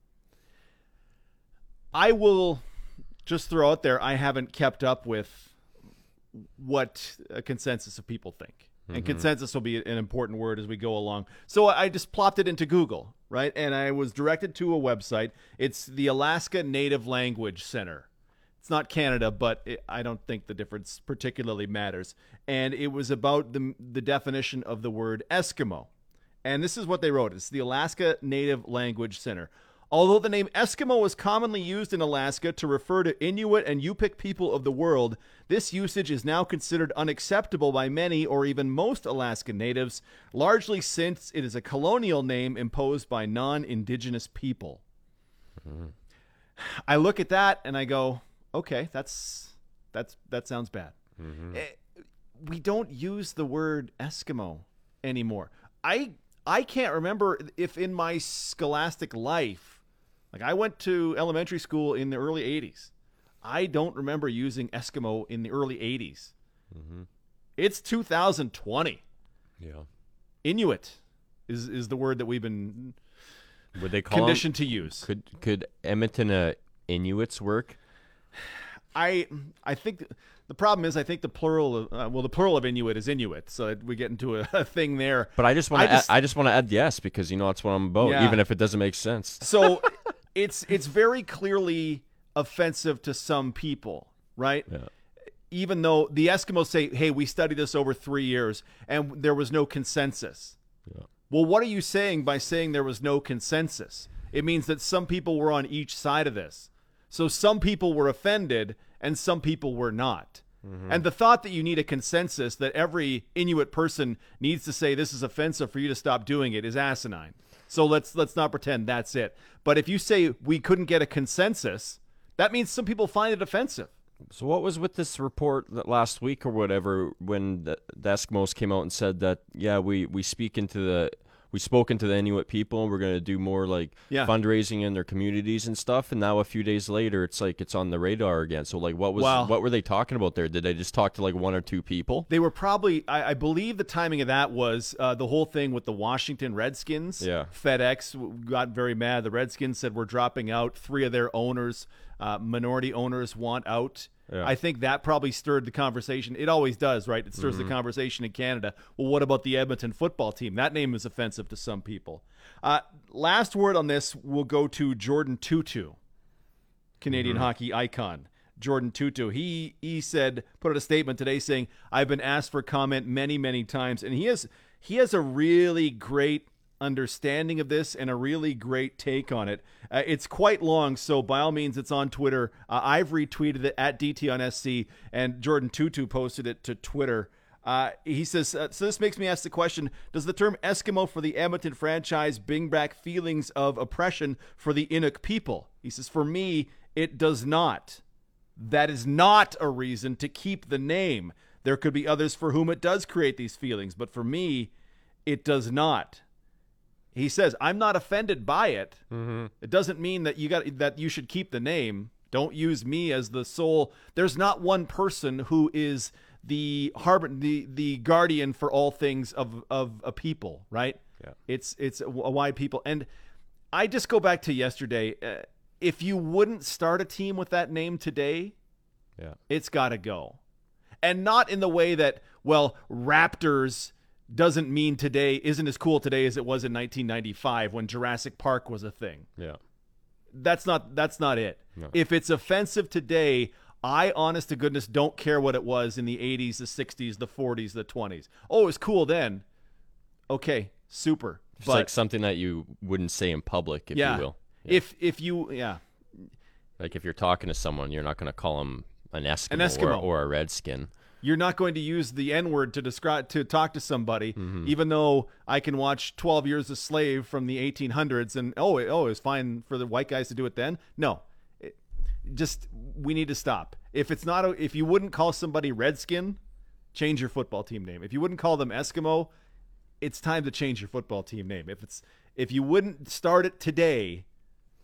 I will just throw out there, I haven't kept up with what a consensus of people think. Mm-hmm. And consensus will be an important word as we go along. So I just plopped it into Google, right? And I was directed to a website. It's the Alaska Native Language Center. It's not Canada, but it, I don't think the difference particularly matters. And it was about the, the definition of the word Eskimo. And this is what they wrote. It's the Alaska Native Language Center. Although the name Eskimo is commonly used in Alaska to refer to Inuit and Yupik people of the world, this usage is now considered unacceptable by many or even most Alaskan natives, largely since it is a colonial name imposed by non-indigenous people. Mm-hmm. I look at that and I go, okay, that's that's that sounds bad. Mm-hmm. We don't use the word Eskimo anymore. I I can't remember if in my scholastic life, like I went to elementary school in the early eighties. I don't remember using Eskimo in the early eighties. Mm-hmm. It's two thousand twenty. Yeah. Inuit is is the word that we've been Would they call conditioned them, to use. Could could Edmonton uh, Inuits work? I I think the problem is I think the plural of, uh, well the plural of Inuit is Inuit, so we get into a, a thing there. But I just want to I, I just want to add yes because you know that's what I'm about, yeah. even if it doesn't make sense. So it's it's very clearly offensive to some people, right? Yeah. Even though the Eskimos say, "Hey, we studied this over three years and there was no consensus." Yeah. Well, what are you saying by saying there was no consensus? It means that some people were on each side of this. So some people were offended and some people were not. Mm-hmm. And the thought that you need a consensus, that every Inuit person needs to say this is offensive for you to stop doing it, is asinine. So let's let's not pretend that's it. But if you say we couldn't get a consensus, that means some people find it offensive. So what was with this report that last week or whatever when the, the Eskimos came out and said that, yeah, we, we speak into the we spoke into the Inuit people and we're going to do more like yeah. fundraising in their communities and stuff. And now a few days later, it's like it's on the radar again. So like what was wow. what were they talking about there? Did they just talk to like one or two people? They were probably, I, I believe the timing of that was uh, the whole thing with the Washington Redskins. Yeah. FedEx got very mad. The Redskins said we're dropping out. Three of their owners, uh, minority owners, want out. Yeah. I think that probably stirred the conversation. It always does, right? It stirs mm-hmm. the conversation in Canada. Well, what about the Edmonton football team? That name is offensive to some people. Uh, last word on this will go to Jordan Tootoo, Canadian mm-hmm. hockey icon. Jordan Tootoo. He he said, put out a statement today saying, I've been asked for comment many, many times. And he has he has a really great understanding of this and a really great take on it. Uh, it's quite long, so by all means, it's on Twitter. Uh, I've retweeted it at D T on S C, and Jordan Tootoo posted it to Twitter. Uh, he says, uh, so this makes me ask the question, does the term Eskimo for the Edmonton franchise bring back feelings of oppression for the Inuk people? He says, for me, it does not. That is not a reason to keep the name. There could be others for whom it does create these feelings, but for me, it does not. He says, I'm not offended by it. Mm-hmm. It doesn't mean that you got that you should keep the name. Don't use me as the sole. There's not one person who is the harbor, the the guardian for all things of of a people, right? Yeah. It's it's a, a wide people. And I just go back to yesterday. Uh, if you wouldn't start a team with that name today, yeah, it's got to go. And not in the way that, well, Raptors doesn't mean today isn't as cool today as it was in nineteen ninety-five when Jurassic Park was a thing. Yeah. That's not that's not it. No. If it's offensive today, I honest to goodness don't care what it was in the eighties, the sixties, the forties, the twenties. Oh, it was cool then. Okay, super. It's but, like something that you wouldn't say in public, if yeah, you will. Yeah. If if you yeah. Like if you're talking to someone, you're not going to call them an Eskimo, an Eskimo. Or, or a Redskin. You're not going to use the N-word to describe to talk to somebody, mm-hmm. even though I can watch twelve Years a Slave from the eighteen hundreds and, oh, it, oh, it was fine for the white guys to do it then. No. It, just, we need to stop. If it's not, a, if you wouldn't call somebody Redskin, change your football team name. If you wouldn't call them Eskimo, it's time to change your football team name. If it's, if you wouldn't start it today,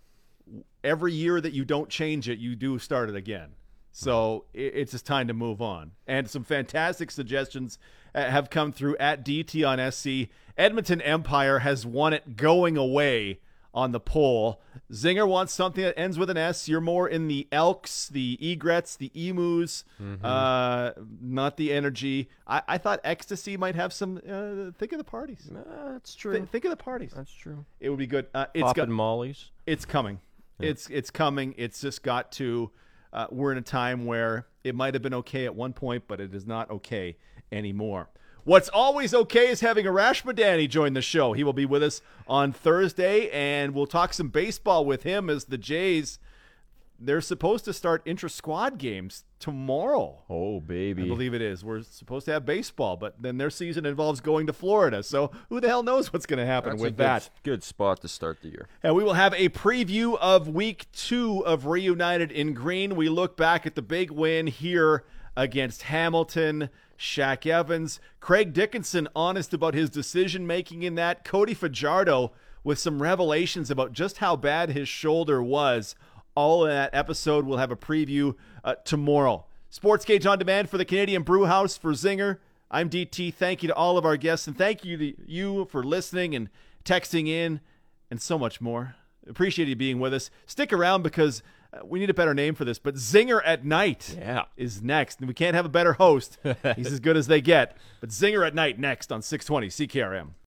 every year that you don't change it, you do start it again. So it's just time to move on. And some fantastic suggestions have come through at D T on S C. Edmonton Empire has won it going away on the poll. Zinger wants something that ends with an S. You're more in the Elks, the Egrets, the Emus, mm-hmm. uh, not the Energy. I, I thought Ecstasy might have some. Uh, think of the parties. Uh, that's true. Th- think of the parties. That's true. It would be good. Uh, it's Poppin' got, Mollies. It's coming. Yeah. It's it's coming. It's just got to. Uh, we're in a time where it might have been okay at one point, but it is not okay anymore. What's always okay is having Arash Madani join the show. He will be with us on Thursday, and we'll talk some baseball with him as the Jays, they're supposed to start intra-squad games tomorrow. Oh, baby. I believe it is. We're supposed to have baseball, but then their season involves going to Florida. So who the hell knows what's going to happen That's with a good, that. Good spot to start the year. And we will have a preview of week two of Reunited in Green. We look back at the big win here against Hamilton. Shaq Evans, Craig Dickinson honest about his decision-making in that. Cody Fajardo with some revelations about just how bad his shoulder was. All in that episode. We'll have a preview uh, tomorrow. Sports Gauge On Demand for the Canadian Brew House. For Zinger, I'm D T. Thank you to all of our guests, and thank you to you for listening and texting in and so much more. Appreciate you being with us. Stick around because we need a better name for this, but Zinger at Night yeah. is next. And we can't have a better host. He's as good as they get. But Zinger at Night next on six twenty C K R M.